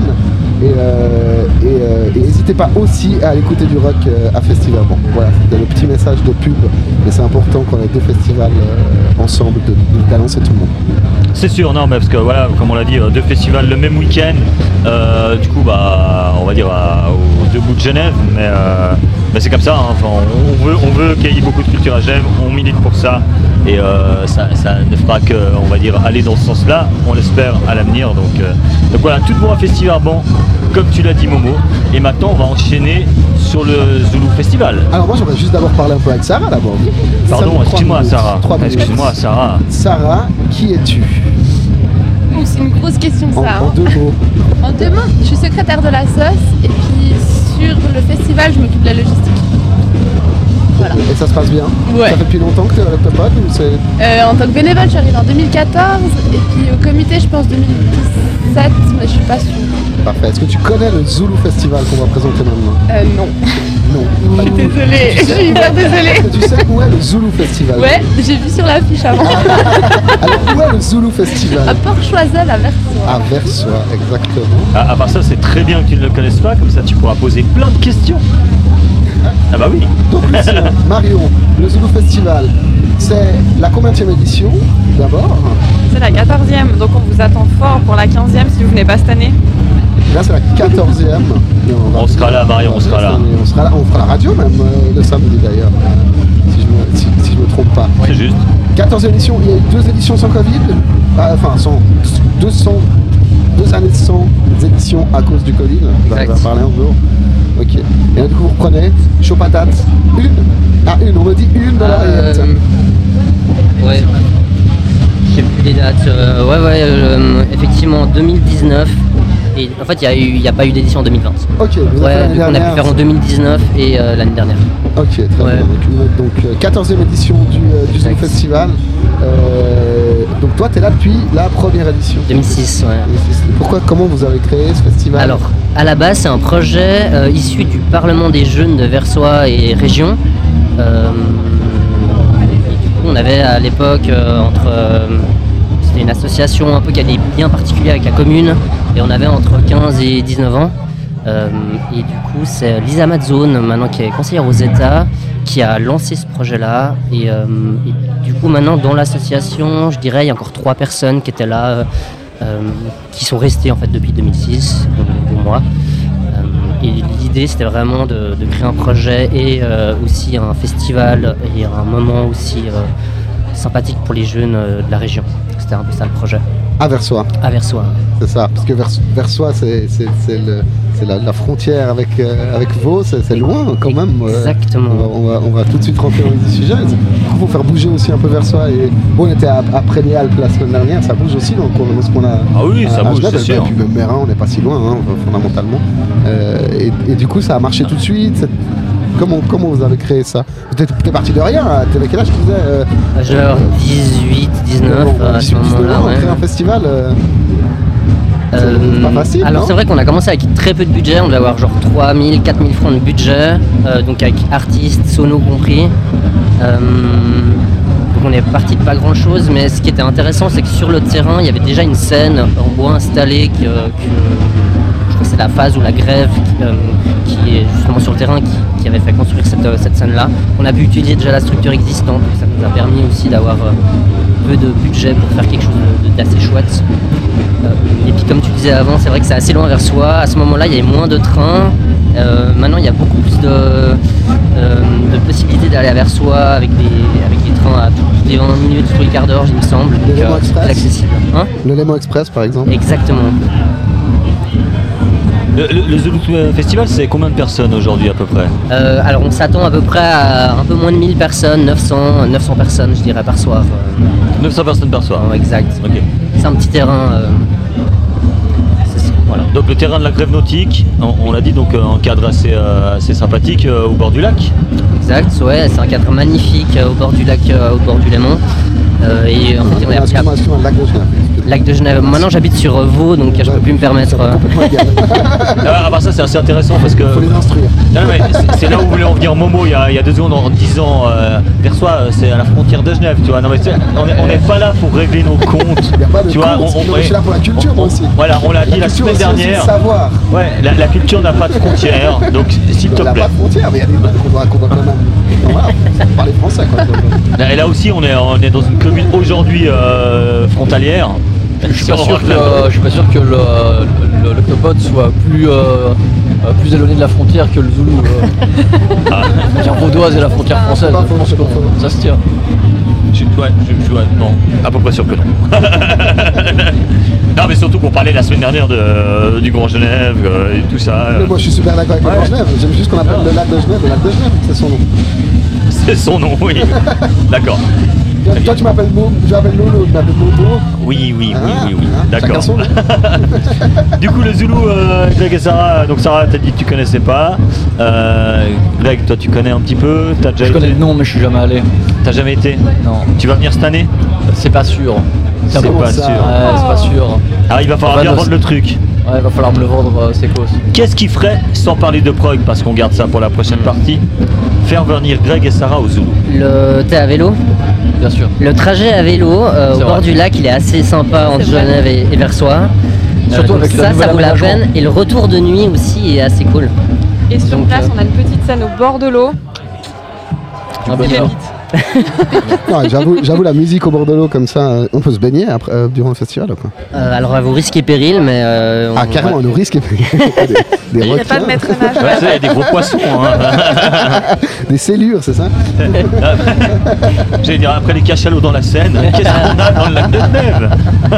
et n'hésitez pas aussi à l'écouter du rock à Festivalement. Voilà, c'était le petit message de pub, mais c'est important qu'on ait deux festivals ensemble d'annoncer tout le monde. C'est sûr, non, mais parce que voilà, comme on l'a dit, deux festivals le même week-end. Du coup, on va dire aux deux bouts de Genève, mais c'est comme ça. Hein. Enfin, on veut qu'il y ait beaucoup de culture à Genève, on milite pour ça, et ça ne fera que, on va dire, aller dans ce sens-là. On l'espère à l'avenir. Donc voilà, tout pour un festival bon, comme tu l'as dit Momo. Et maintenant, on va enchaîner sur le Zulu Festival. Alors moi, j'aimerais juste d'abord parler un peu avec Sarah d'abord. Pardon, excuse-moi Sarah. 3 minutes. Excuse-moi Sarah. Sarah, qui es-tu? Oh, c'est une grosse question ça. En 2 mots. En 2 mots, je suis secrétaire de la SOS et puis sur le festival, je m'occupe de la logistique. Voilà. Et ça se passe bien? Ouais. Ça fait depuis longtemps que tu es avec l'Octopod ou c'est... En tant que bénévole, je suis arrivée en 2014 et puis au comité, je pense 2017, mais je suis pas sûre. Parfait. Est-ce que tu connais le Zulu Festival qu'on va présenter maintenant? Non. Non. Je suis désolée, je suis hyper désolée. Est-ce que tu sais où est le Zulu Festival? Ouais, j'ai vu sur l'affiche avant. Alors où est le Zulu Festival? À Port-Choiseul, à Versoix. À Versoix, exactement. À part ça, c'est très bien que tu ne le connaisses pas, comme ça tu pourras poser plein de questions. Ah bah oui. Donc Lucien, Marion, le Zulu Festival, c'est la combienième édition d'abord? C'est la 14e, donc on vous attend fort pour la 15e si vous venez pas cette année. Là c'est la 14e. On sera là, Marion, on sera là. On fera la radio même le samedi d'ailleurs, si je me trompe pas. C'est juste. 14e édition, il y a eu 2 éditions sans Covid, sans 2 années sans éditions à cause du Covid. On va parler un jour. Ok. Et là, du coup, vous reprenez chaud patate. On me dit une de l'oreillette. Ouais. Je sais plus les dates. Effectivement, 2019. Et en fait, il n'y a pas eu d'édition en 2020. Ok, vous avez fait l'année on a dernière. pu faire en 2019 et l'année dernière. Ok, très bien. Donc 14e édition du Zulu Festival. Donc toi, tu es là depuis la première édition. 2006, ouais. Comment vous avez créé ce festival? Alors, à la base, c'est un projet issu du Parlement des jeunes de Versoix et région. Et du coup, on avait à l'époque c'était une association un peu qui a des liens particuliers avec la commune, et on avait entre 15 et 19 ans. Et du coup, c'est Lisa Mazzone, maintenant qui est conseillère aux États, qui a lancé ce projet-là. Et du coup, maintenant, dans l'association, je dirais, il y a encore 3 personnes qui étaient là, qui sont restées en fait depuis 2006, pour moi. Et l'idée, c'était vraiment de créer un projet et aussi un festival et un moment aussi sympathique pour les jeunes de la région. C'était un peu ça le projet. À Versoix. À Versoix. C'est ça, parce que Versoix, c'est la frontière avec Vaud, c'est loin quand même. Exactement. On va tout de suite rentrer dans le sujet. Il faut faire bouger aussi un peu Versoix. Et bon, on était à Prénéalpes la semaine dernière, ça bouge aussi. Donc ce qu'on a. Ah oui, ça bouge, Genève, c'est sûr. Et puis même Mérin, on n'est pas si loin, hein, fondamentalement. Et du coup, ça a marché tout de suite. Comment vous avez créé ça? T'es parti de rien, t'avais quel âge tu disais Genre 18, 19 à ce moment-là. On crée un festival, c'est pas facile. Alors non? c'est vrai qu'on a commencé avec très peu de budget, on devait avoir genre 3 000, 4 000 francs de budget, donc avec artistes, sonos compris. Donc on est parti de pas grand chose, mais ce qui était intéressant, c'est que sur le terrain, il y avait déjà une scène en bois installée je crois que c'est la phase ou la grève qui est justement sur le terrain qui avait fait construire cette scène-là. On a pu utiliser déjà la structure existante, donc ça nous a permis aussi d'avoir peu de budget pour faire quelque chose d'assez chouette. Et puis comme tu disais avant, c'est vrai que c'est assez loin vers soi. À ce moment-là, il y avait moins de trains. Maintenant, il y a beaucoup plus de possibilités d'aller vers soi avec des trains à toutes les 20 minutes, tous les quarts d'heure, il me semble. Le Léman C'est Express. accessible. Hein, Le Léman Express, par exemple. exactement. Le Zulu Festival, c'est combien de personnes aujourd'hui à peu près? Alors on s'attend à peu près à un peu moins de 1000 personnes, 900 personnes je dirais par soir. 900 personnes par soir. Exact. Ok. C'est un petit terrain. Voilà. Donc le terrain de la grève nautique, on l'a dit, donc un cadre assez sympathique au bord du lac. Exact, ouais, c'est un cadre magnifique au bord du lac, au bord du Léman. Et en fait, on est Excuse-moi, le lac de Genève. Lac de Genève. Maintenant, j'habite sur Vaud, donc je peux plus me permettre. Complètement égal. Ah bah ça c'est assez intéressant parce que Faut les instruire. non, mais c'est là où voulait en venir Momo il y a 2 secondes en disant Versoix c'est à la frontière de Genève, tu vois. Non mais on n'est pas là pour régler nos comptes. Il n'y a pas de Tu vois, compte, je suis là pour la culture, moi aussi. Voilà, on l'a dit la culture, semaine c'est aussi dernière. le savoir. Ouais, la culture n'a pas de frontières, donc s'il te Elle n'a plaît. pas de frontières, mais il y a des mots qu'on doit quand même. Voilà, faut parler français, quoi. Et là aussi on est dans une commune aujourd'hui frontalière. Je suis pas sûr que l'octopode soit plus éloigné de la frontière que le Zoulou. La frontière vaudoise et la frontière française. Pas faux, Je pense c'est que pas faux. ça se tient. Non, à peu près sûr que non. Non mais surtout qu'on parlait la semaine dernière du Grand Genève et tout ça. Mais moi, je suis super d'accord avec le Grand Genève. J'aime juste qu'on appelle le lac de Genève, c'est son nom. C'est son nom, oui. D'accord. Toi, tu m'appelles Momo, j'appelle Lolo, tu m'appelles Momo. Oui. Chacun D'accord. son nom. Du coup, le Zoulou, Greg et Sarah, donc Sarah, t'as dit que tu connaissais pas. Greg, toi, tu connais un petit peu. T'as déjà Je connais été le nom, mais je suis jamais allé. T'as jamais été? Non, Tu vas venir cette année? c'est pas sûr. C'est Comment pas ça sûr. Ouais, c'est pas sûr. Alors, il va falloir bien vendre le truc. Ouais, va falloir me le vendre, c'est cause. Qu'est-ce qui ferait, sans parler de prog, parce qu'on garde ça pour la prochaine partie, faire venir Greg et Sarah au Zoulou? T'es à vélo? Bien sûr. Le trajet à vélo au C'est bord vrai. du lac, il est assez sympa entre vrai. Genève et Versoix. Surtout Donc avec le ça nouvel vaut la aménagement. peine. Et le retour de nuit aussi est assez cool. Et sur Donc, place, on a une petite scène au bord de l'eau. Un peu bonheur. vite. Non, j'avoue, la musique au bord de l'eau comme ça, on peut se baigner après, durant le festival, quoi. Alors à vos risques et périls, mais Carrément, nos risques et des Il n'y a requins, pas de maître nage. Ouais, il y a des gros poissons. Hein. des cellures, c'est ça? J'allais dire, après les cachalots dans la Seine, qu'est-ce qu'on a dans le lac de Genève?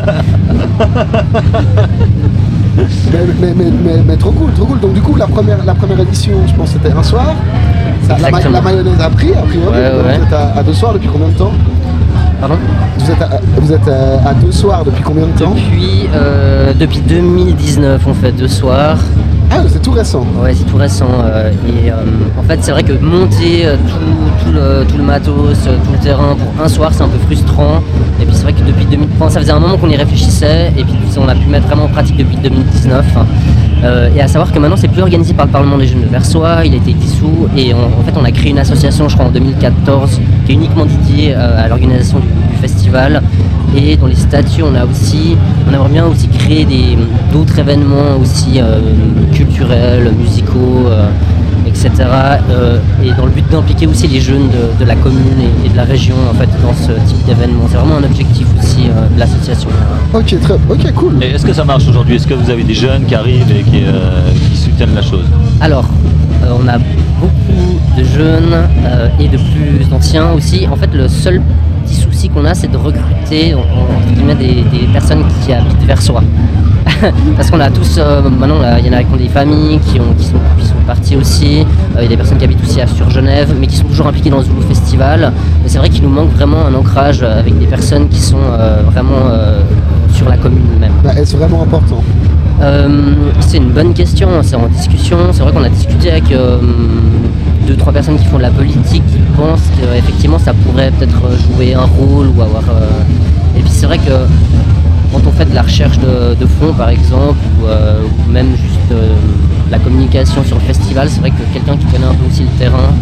Mais trop cool. Donc du coup, la première édition, je pense, c'était un soir. Exactement. La mayonnaise a pris, a priori. Ouais. Vous êtes à 2 soirs depuis combien de temps? Pardon. Vous êtes à 2 soirs depuis combien de temps? Depuis 2019, on fait 2 soirs. Ah, c'est tout récent. Ouais, c'est tout récent. En fait, c'est vrai que monter tout le matos, tout le terrain pour un soir, c'est un peu frustrant. Et puis c'est vrai que depuis ça faisait un moment qu'on y réfléchissait, et puis on a pu mettre vraiment en pratique depuis 2019. Et à savoir que maintenant, c'est plus organisé par le Parlement des Jeunes de Versoix. Il a été dissous, et en fait, on a créé une association, je crois, en 2014, qui est uniquement dédiée à l'organisation du festival. Et dans les statuts, on aimerait bien aussi créer d'autres événements aussi culturels, musicaux, etc. Et dans le but d'impliquer aussi les jeunes de la commune et de la région en fait dans ce type d'événement. C'est vraiment un objectif aussi de l'association. Ok, cool. Et est-ce que ça marche aujourd'hui? Est-ce que vous avez des jeunes qui arrivent et qui soutiennent la chose? Alors, on a beaucoup de jeunes et de plus anciens aussi. En fait, le seul petit souci qu'on a, c'est de recruter entre guillemets des personnes qui habitent Versoix. Parce qu'on a tous, maintenant, il y en a qui ont des familles, qui sont partis aussi. Il y a des personnes qui habitent aussi sur Genève, mais qui sont toujours impliquées dans le Zoulou Festival. Mais c'est vrai qu'il nous manque vraiment un ancrage avec des personnes qui sont vraiment sur la commune même. Est-ce vraiment important? C'est une bonne question, c'est en discussion. C'est vrai qu'on a discuté avec 2-3 personnes qui font de la politique, qui pensent qu'effectivement ça pourrait peut-être jouer un rôle ou avoir. Et puis c'est vrai que quand on fait de la recherche de fonds par exemple, ou même juste la communication sur le festival, c'est vrai que quelqu'un qui connaît un peu aussi le terrain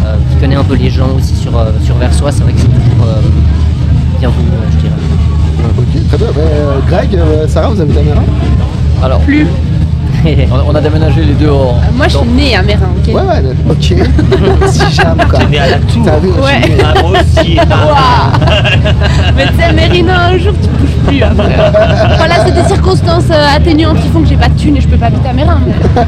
qui connaît un peu les gens aussi sur Versoix, c'est vrai que c'est toujours bien voulu, je dirais. Ok, très bien. Greg, Sarah, vous habitez à Mérin? Alors, Plus. on a déménagé les deux Moi, je suis née à Mérin, ok. Ouais, ok. Si j'aime quoi. On est à la tour. T'as vu, Ouais. Ah, moi aussi. Mais tu sais, Mérina, un jour, tu bouges plus après. Voilà, c'est des circonstances atténuantes qui font que j'ai pas de thune et je peux pas habiter à Mérin. Mais...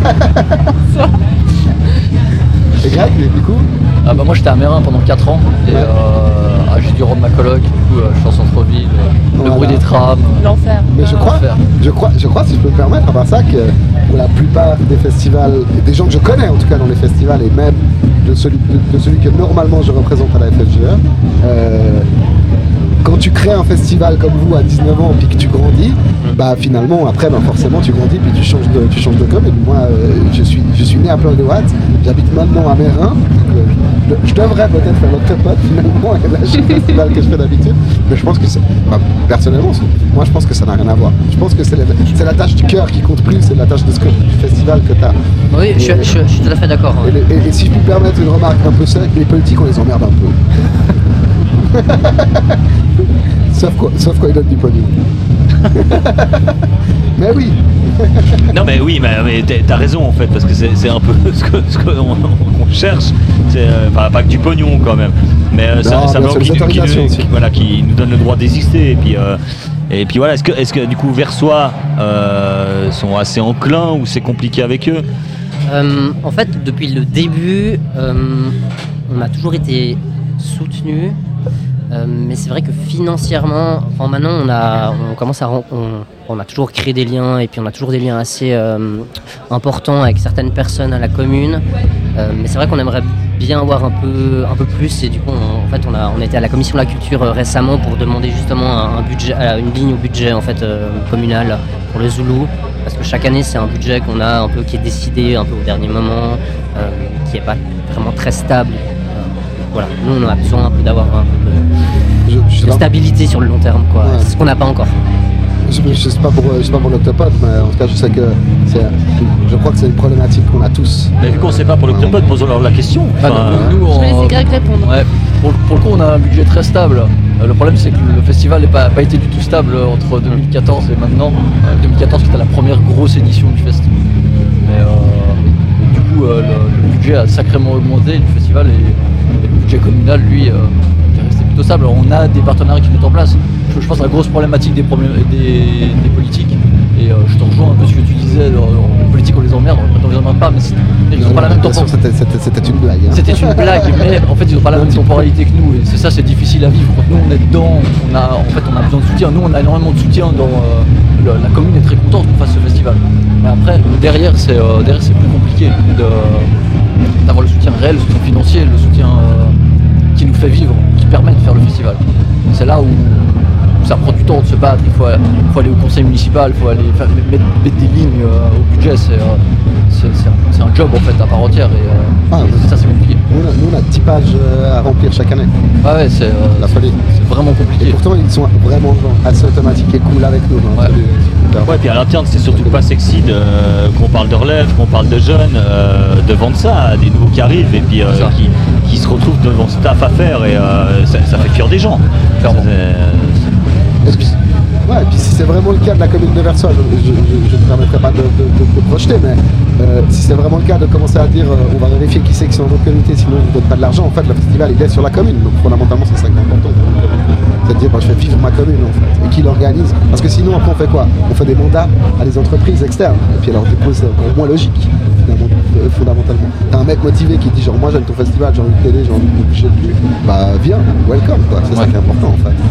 Et Greg, du coup? Ah bah moi j'étais à Mérin pendant 4 ans et j'ai dû rendre ma coloc, du coup je suis en centre-ville, le Voilà. bruit des trams. L'enfer. Mais je crois, si je peux me permettre, à part ça, que pour la plupart des festivals, des gens que je connais en tout cas dans les festivals, et même de celui que normalement je représente à la FFGE, quand tu crées un festival comme vous à 19 ans puis que tu grandis, bah finalement après forcément tu grandis puis tu changes de commune. Moi je suis né à Plein-de-Watt, j'habite maintenant à Mérin, donc, je devrais peut-être faire l'Octopode finalement et lâcher le festival que je fais d'habitude, mais je pense que personnellement moi je pense que ça n'a rien à voir. Je pense que c'est la tâche du cœur qui compte plus, c'est la tâche du festival que tu as. Oui, je suis tout à fait d'accord. Hein. Et si je peux me permettre une remarque un peu sec, les politiques on les emmerde un peu. Sauf quand ils donnent du pognon. Mais oui. Non mais oui, mais t'as raison en fait, parce que c'est un peu ce qu'on cherche. C'est pas que du pognon quand même, mais simplement qui nous donne le droit d'exister. Et puis voilà, est-ce que du coup Versoix sont assez enclins ou c'est compliqué avec eux? En fait, depuis le début, on a toujours été soutenus. Mais c'est vrai que financièrement, maintenant on a toujours créé des liens et puis on a toujours des liens assez importants avec certaines personnes à la commune. Mais c'est vrai qu'on aimerait bien avoir un peu plus et du coup on était à la commission de la culture récemment pour demander justement un budget, une ligne au budget en fait communal pour le Zoulou, parce que chaque année c'est un budget qu'on a un peu qui est décidé un peu au dernier moment, qui n'est pas vraiment très stable. Voilà, nous on a besoin un peu d'avoir un peu de stabilité sur le long terme, quoi. Ouais. C'est ce qu'on n'a pas encore. Je sais pas pour l'Octopode, mais en tout cas je sais que je crois que c'est une problématique qu'on a tous. Mais vu qu'on ne sait pas pour l'Octopode, posons-leur la question. Je vais laisser Greg répondre. Ouais, pour le coup on a un budget très stable. Le problème c'est que le festival n'a pas été du tout stable entre 2014 et maintenant. 2014 c'était la première grosse édition du festival. Mais du coup le budget a sacrément augmenté du festival et le budget communal lui est resté plutôt stable. Alors, on a des partenaires qui se mettent en place. Je pense à la grosse problématique des politiques. Et je te rejoins un peu ce que tu disais, les politiques on les emmerde, on les emmerde pas, mais ils n'ont pas la même temporalité. C'était une blague. Hein. C'était une blague, mais en fait ils n'ont pas la même temporalité que nous, et c'est ça, c'est difficile à vivre. Quand nous on est dedans, on a besoin de soutien. Nous on a énormément de soutien la commune est très contente qu'on fasse ce festival. Mais après, derrière c'est plus compliqué d'avoir le soutien réel, le soutien financier, le soutien qui nous fait vivre, qui permet de faire le festival. C'est là où ça prend du temps de se battre, il faut aller au conseil municipal, il faut aller mettre des lignes au budget, c'est un job en fait à part entière et ça c'est compliqué. Nous on a 10 pages à remplir chaque année. Ah ouais, c'est la folie. C'est vraiment compliqué. Et pourtant ils sont vraiment assez automatiques et cool avec nous. Hein. Ouais, puis à l'interne c'est surtout pas sexy qu'on parle de relève, qu'on parle de jeunes, de vendre ça à des nouveaux qui arrivent et puis qui se retrouvent devant ce taf à faire et ça fait fuir des gens. Clairement. Et puis si c'est vraiment le cas de la commune de Versoix, je ne me permettrai pas de projeter, mais si c'est vraiment le cas de commencer à dire on va vérifier qui c'est qui sont dans notre communauté, sinon on ne donne pas de l'argent, en fait le festival il est sur la commune, donc fondamentalement c'est ça qui est important. C'est de dire je fais vivre ma commune en fait, et qui l'organise, parce que sinon après on fait quoi? On fait des mandats à des entreprises externes, et puis alors du coup c'est encore moins logique fondamentalement. T'as un mec motivé qui dit genre moi j'aime ton festival, j'ai envie de t'aider, j'ai envie de bouger dessus, bah viens, welcome quoi, c'est ça qui est important en fait.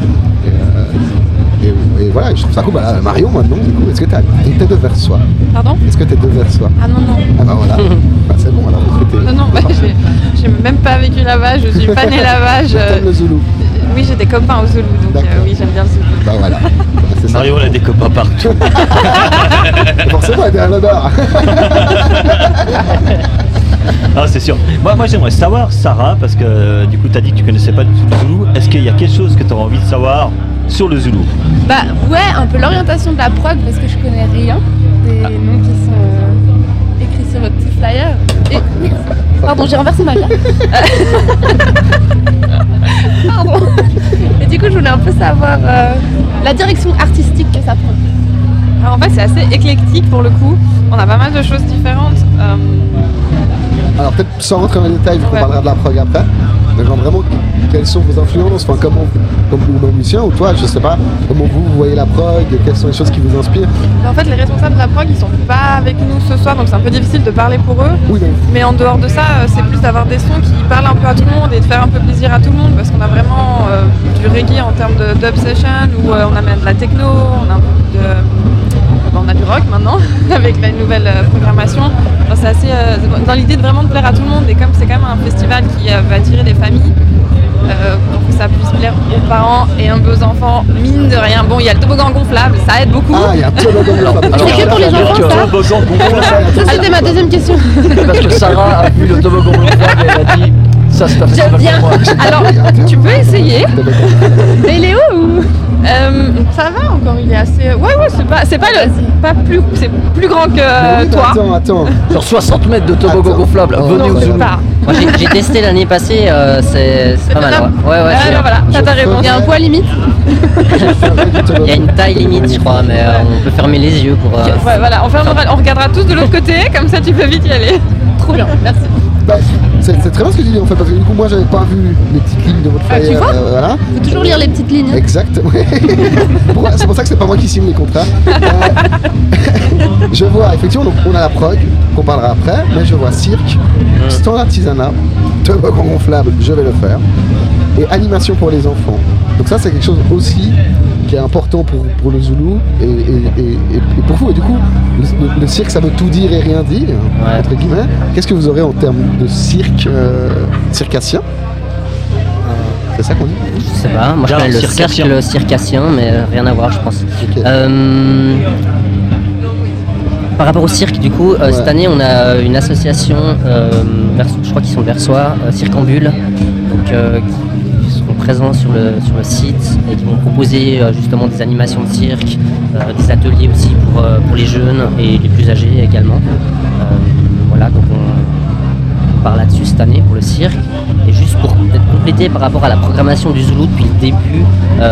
Et voilà, je trouve ça cool. Bah, Marion maintenant, du coup, est-ce que t'es de Versoix? Pardon? Est-ce que t'es de Versoix? Ah non. Ah bah voilà, bah, c'est bon alors. Non, j'ai même pas vécu là-bas, je suis pas née là-bas. T'aimes le Zoulou? Oui, j'ai des copains au Zoulou, donc oui, j'aime bien le Zoulou. Bah voilà. Bah, Marion elle a des copains partout. Forcément, elle est à l'honneur. Ah c'est sûr. Moi j'aimerais savoir, Sarah, parce que du coup tu as dit que tu connaissais pas du tout le Zoulou, est-ce qu'il y a quelque chose que tu auras envie de savoir sur le Zoulou? Bah ouais, un peu l'orientation de la prog, parce que je connais rien des noms qui sont écrits sur votre petit flyer. Et Pardon, j'ai renversé ma bière. Pardon. Et du coup, je voulais un peu savoir la direction artistique que ça prend. Alors, en fait, c'est assez éclectique pour le coup. On a pas mal de choses différentes. Alors peut-être sans rentrer dans les détails, vu qu'on Ouais. parlera de la prog après, mais genre vraiment, quelles sont vos influences, enfin comment, comme ou Lucien, ou toi, je sais pas, comment vous voyez la prog, quelles sont les choses qui vous inspirent. En fait, les responsables de la prog, ils sont pas avec nous ce soir, donc c'est un peu difficile de parler pour eux. Oui, Mais en dehors de ça, c'est plus d'avoir des sons qui parlent un peu à tout le monde et de faire un peu plaisir à tout le monde, parce qu'on a vraiment du reggae en termes de dub session, où on amène de la techno, on a un peu de... on a du rock maintenant, avec la nouvelle programmation. Enfin, c'est assez dans l'idée de vraiment de plaire à tout le monde, et comme c'est quand même un festival qui va attirer des familles, pour que ça puisse plaire aux parents et aux enfants, mine de rien. Bon, il y a le toboggan gonflable, ça aide beaucoup. Ah, il y a un toboggan gonflable. C'est que pour les enfants, ça Ça, c'était ma deuxième question. Parce que Sarah a vu le toboggan gonflable et elle a dit ça c'est un festival Bien. pour moi. Alors, tu peux essayer. Mais il est où ou... Ça va encore, il est assez. Ouais, c'est plus grand que Mais oui, toi. Attends. Sur 60 mètres de toboggan gonflable, Oh, venez non, au c'est Zulu. Pas. Moi j'ai testé l'année passée, c'est pas mal. faisable. Ouais, Ah, c'est- ben voilà, t'as raison. Il y a un poids limite. il y a une taille limite, je crois, mais on peut fermer les yeux pour. Ouais, voilà, on regardera tous de l'autre côté, comme ça tu peux vite y aller. Trop bien, merci. Bah, c'est très bien ce que tu dis en fait, parce que du coup moi j'avais pas vu les petites lignes de votre Ah, tu flyer, vois voilà. Faut toujours lire les petites lignes. Exact, ouais. C'est pour ça que c'est pas moi qui signe les contrats. Je vois, effectivement, donc on a la prog, qu'on parlera après, mais je vois cirque, stand artisanat, toboggan gonflable, je vais le faire, et animation pour les enfants. Donc ça c'est quelque chose aussi qui est important pour le Zoulou et pour vous. Et du coup, le cirque ça veut tout dire et rien dire, Ouais. entre guillemets. Qu'est-ce que vous aurez en termes de cirque circassien? C'est ça qu'on dit? Je sais pas, moi je Bien, connais le circassien. cercle circassien, mais rien à voir, je pense. Ok. Par rapport au cirque, du coup, cette année on a une association, je crois qu'ils sont versois, Circambule, donc qui seront présents sur le site et qui vont proposer justement des animations de cirque, des ateliers aussi pour les jeunes et les plus âgés également. Voilà, donc on part là-dessus cette année pour le cirque. Et juste pour peut-être compléter par rapport à la programmation du Zoulou depuis le début,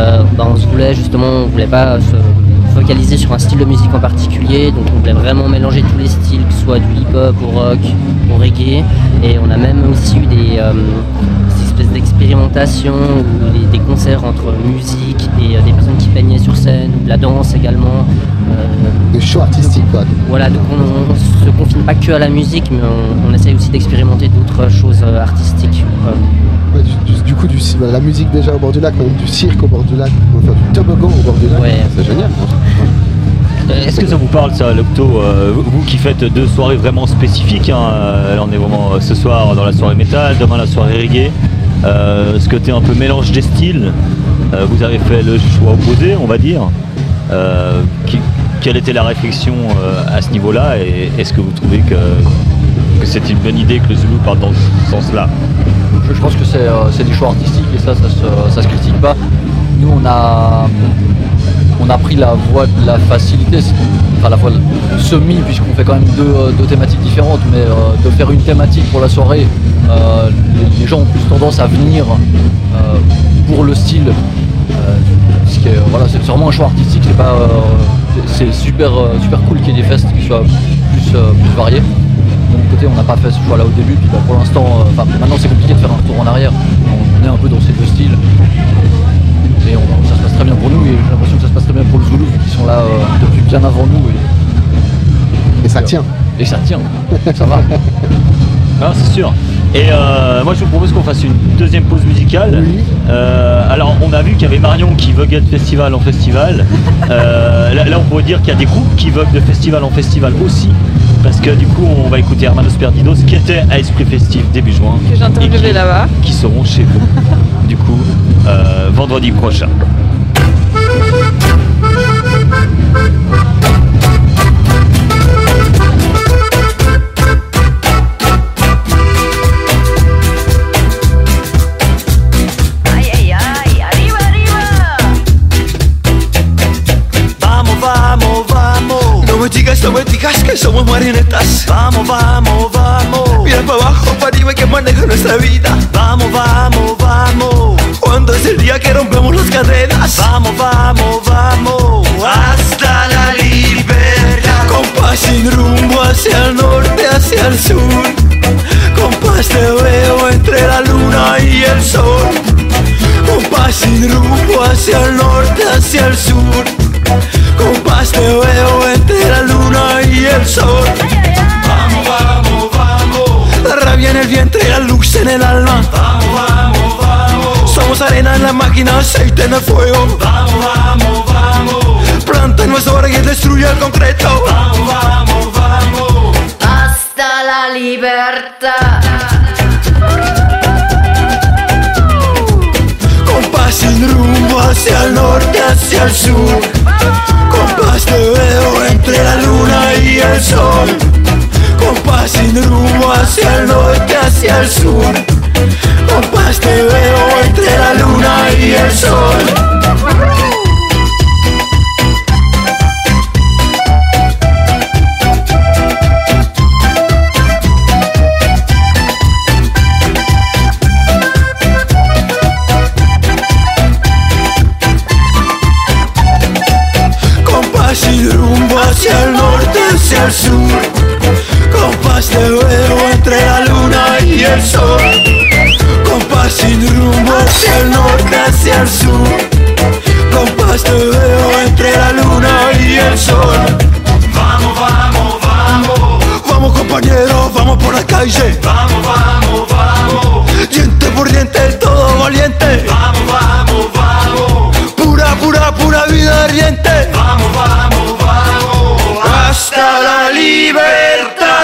on voulait pas se focaliser sur un style de musique en particulier, donc on voulait vraiment mélanger tous les styles, que ce soit du hip-hop, au rock, au reggae, et on a même aussi eu des espèces d'expérimentations ou des concerts entre musique et des personnes qui peignaient sur scène, ou de la danse également. Des shows artistiques quoi. Voilà, donc on se confine pas que à la musique, mais on essaye aussi d'expérimenter d'autres choses artistiques. Ouais, du coup, la musique déjà au bord du lac, même du cirque au bord du lac, enfin du toboggan au bord du lac, Ouais. c'est génial. Est-ce que ça vous parle ça, l'Octo, vous qui faites deux soirées vraiment spécifiques, hein, là on est vraiment ce soir dans la soirée métal, demain la soirée reggae, ce côté un peu mélange des styles, vous avez fait le choix opposé on va dire. Quelle était la réflexion à ce niveau-là, et est-ce que vous trouvez que c'est une bonne idée que le Zoulou parte dans ce sens-là? Je pense que c'est des choix artistiques et ça se critique pas. Nous on a pris la voie de la facilité, enfin la voie semi, puisqu'on fait quand même deux thématiques différentes, mais de faire une thématique pour la soirée, les gens ont plus tendance à venir pour le style. Ce qui est, voilà, c'est vraiment un choix artistique, c'est super cool qu'il y ait des festes qui soient plus variés. De notre côté, on n'a pas fait ce choix-là au début, puis pour l'instant, maintenant c'est compliqué de faire un retour en arrière. On est un peu dans ces deux styles, et ça se passe très bien pour nous, et j'ai l'impression que ça se passe très bien pour le Zoulou, qui sont là depuis bien avant nous. Et ça tient. Et ça tient, ça va. Non, c'est sûr. Et moi je vous propose qu'on fasse une deuxième pause musicale. Oui. Alors on a vu qu'il y avait Marion qui voguait de festival en festival. Là on pourrait dire qu'il y a des groupes qui voguent de festival en festival aussi. Parce que du coup on va écouter Hermanos Perdidos qui était à Esprit Festif début juin. Que j'ai interviewé et là-bas. qui seront chez vous. Du coup vendredi prochain. No me digas que somos marionetas. Vamos, vamos, vamos. Mira tira para abajo, para arriba y que maneja nuestra vida. Vamos, vamos, vamos. Cuando es el día que rompemos las cadenas. Vamos, vamos, vamos. Hasta la libertad. Compás sin rumbo hacia el norte, hacia el sur. Compás te veo entre la luna y el sol. Compás sin rumbo hacia el norte, hacia el sur. Compás te veo entre la luna y el sol. Vamos, vamos, vamos. La rabia en el vientre y la luz en el alma. Vamos, vamos, vamos. Somos arena en la máquina, aceite en el fuego. Vamos, vamos, vamos. Planta en nuestro y destruye el concreto. Vamos, vamos, vamos. Hasta la libertad. Compás sin rumbo hacia el norte, hacia el sur. Compás te veo entre la luna y el sol. Compás sin rumbo hacia el norte, hacia el sur. Compás te veo entre la luna y el sol. Sin rumbo hacia el norte, hacia el sur. Compás te veo entre la luna y el sol. Compás sin rumbo hacia el norte, hacia el sur. Compás te veo entre la luna y el sol. Vamos, vamos, vamos. Vamos compañeros, vamos por la calle. Vamos, vamos, vamos. Diente por diente, todo valiente. Vamos, vamos, vamos. Pura, pura, pura vida ardiente. Vamos, vamos, vamos. Hasta la libertad.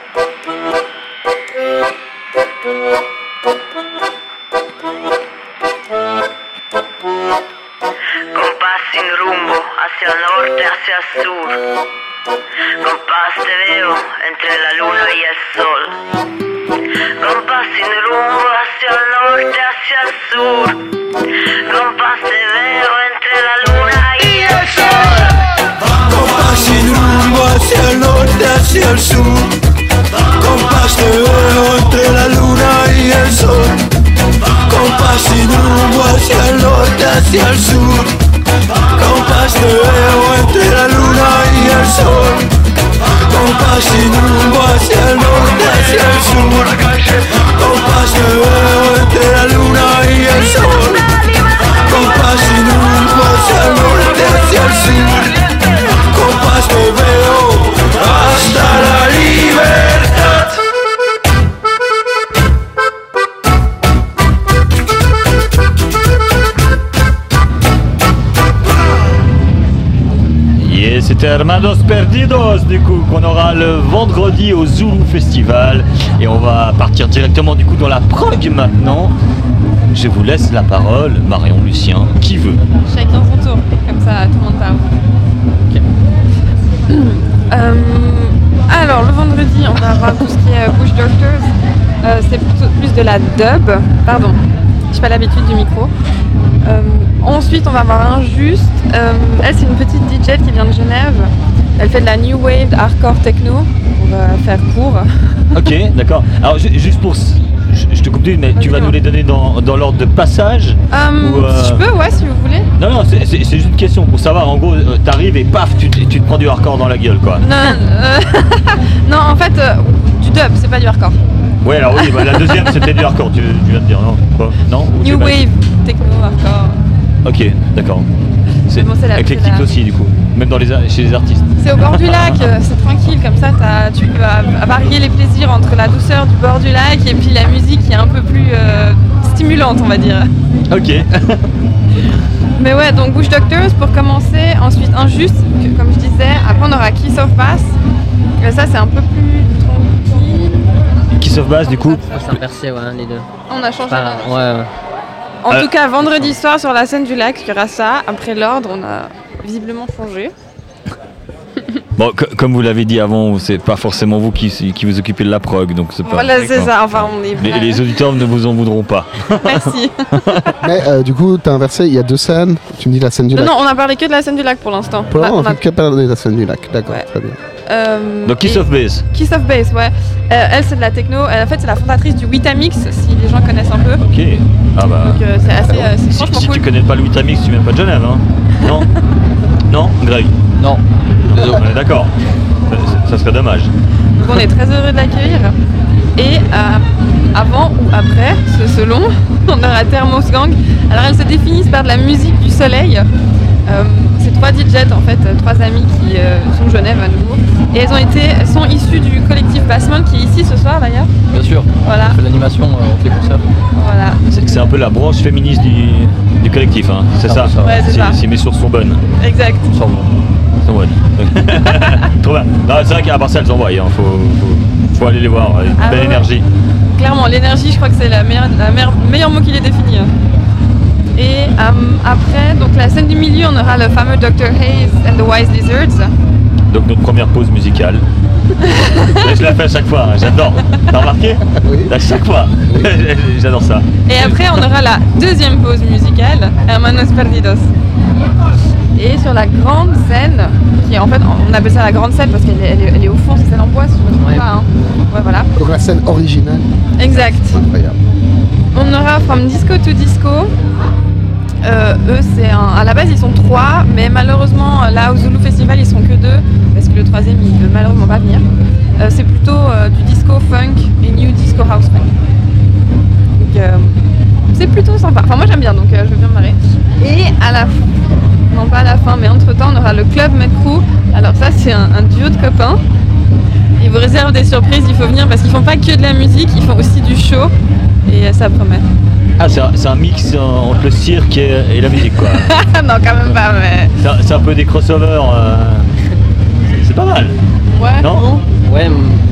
Compás sin rumbo hacia el norte, hacia el sur. Compás te veo entre la luna y el sol. Compás sin rumbo hacia el norte, hacia el sur. Compás te veo entre la luna y el sol. Compás sin rumbo hacia el norte, hacia el sur. Compás te veo entre la luna y el sol. Compás sin rumbo hacia el norte, hacia el sur. Compás te veo entre la luna y el sol. Compás sin rumbo hacia el norte, hacia el sur. Compás te veo entre la luna y el sol. Compás sin rumbo hacia el norte, hacia el sur. Compás te veo hasta la libertad. Et c'était Hermanos Perdidos du coup qu'on aura le vendredi au Zulu Festival et on va partir directement du coup dans la prog maintenant. Je vous laisse la parole, Marion, Lucien, qui veut. Chacun son tour, comme ça tout le monde parle. Alors le vendredi on va avoir tout ce qui est Bush Doctors, c'est plutôt plus de la dub, pardon, j'ai pas l'habitude du micro. Ensuite on va avoir Injuste, elle c'est une petite DJ qui vient de Genève, elle fait de la new wave, hardcore techno, on va faire court. Ok, d'accord. Alors juste pour... Je te coupe, mais tu vas nous les donner dans l'ordre de passage Si je peux, ouais, si vous voulez. Non, c'est juste une question pour savoir. En gros, t'arrives et paf, tu te prends du hardcore dans la gueule, quoi. Non, en fait, du dub, c'est pas du hardcore. Ouais, alors oui, bah, la deuxième c'était du hardcore, tu viens de dire, non quoi? Non? New wave, techno, hardcore. Ok, d'accord. C'est bon, éclectique aussi, du coup, même chez les artistes. C'est au bord du lac, c'est tranquille, comme ça tu peux varier les plaisirs entre la douceur du bord du lac et puis la musique qui est un peu plus stimulante, on va dire. Ok. Mais ouais, donc Bush Doctors pour commencer, ensuite Injuste, comme je disais, après on aura Kiss of Bass, et ça c'est un peu plus tranquille. Kiss of Bass, du coup C'est inversé, ouais, les deux. On a changé. Ouais. En tout cas, vendredi soir sur la scène du lac, il y aura ça. Après l'ordre, on a visiblement changé. Bon, comme vous l'avez dit avant, c'est pas forcément vous qui vous occupez de la prog, donc c'est pas. Voilà, c'est ça. Enfin, on est. Les auditeurs ne vous en voudront pas. Merci. Mais du coup, t'as inversé, il y a 2 scènes. Tu me dis la scène du lac. Non, on a parlé que de la scène du lac pour l'instant. Pour l'instant, on fait que parler de la scène du lac. D'accord, Ouais. très bien. Donc Kiss of Bass. Kiss of Bass, ouais. Elle, c'est de la techno. En fait, c'est la fondatrice du Witamix, si les gens connaissent un peu. Ok. Ah bah. Donc, c'est assez. C'est franchement Si cool. tu connais pas le Witamix, tu viens pas de Genève, hein. Non. Non, Greg. Non. Désolé. On est d'accord. Ça serait dommage. Donc, on est très heureux de l'accueillir. Et avant ou après, selon, on aura Thermos Gang. Alors, elles se définissent par de la musique du soleil. C'est 3 DJs en fait, 3 amis qui sont de Genève à nouveau. Et elles sont issues du collectif Bassman qui est ici ce soir d'ailleurs. Bien sûr. Voilà. On fait l'animation entre les concerts. Voilà. C'est un peu la branche féministe du collectif, hein. C'est ça. Ouais, c'est ça. Si mes sources sont bonnes. Exact. Elles sont bonnes. Trop bien. Non, c'est vrai qu'à part ça, elles envoient. Hein. Faut aller les voir. Ah Belle ouais. énergie. Clairement, l'énergie, je crois que c'est meilleur mot qui les définit. Et après, donc la scène du milieu, on aura le fameux Dr. Hayes and the Wise Lizards. Donc notre première pause musicale. Je la fais à chaque fois, hein. J'adore. T'as remarqué? Oui. À chaque fois. J'adore ça. Et après, on aura la deuxième pause musicale, Hermanos Perdidos. Et sur la grande scène, qui est en fait, on appelle ça la grande scène parce qu'elle est au fond, c'est celle en bois, si je ne me trompe pas. Hein. Ouais, voilà. Donc la scène originale. Exact. Incroyable. On aura From Disco to Disco. Eux, à la base, ils sont 3, mais malheureusement, là, au Zulu Festival, ils sont que 2, parce que le 3e, il ne peut malheureusement pas venir. C'est plutôt du disco funk et new disco house funk. Donc, c'est plutôt sympa. Enfin, moi, j'aime bien, donc je vais bien me marrer. Et à la fin, non pas à la fin, mais entre-temps, on aura le Club Med Crew. Alors ça, c'est un duo de copains. Ils vous réservent des surprises, il faut venir, parce qu'ils font pas que de la musique, ils font aussi du show, et ça promet. Ah, c'est un mix entre le cirque et la musique, quoi. Non, quand même pas, mais... C'est un peu des crossovers. C'est pas mal. Ouais. Non? Ouais,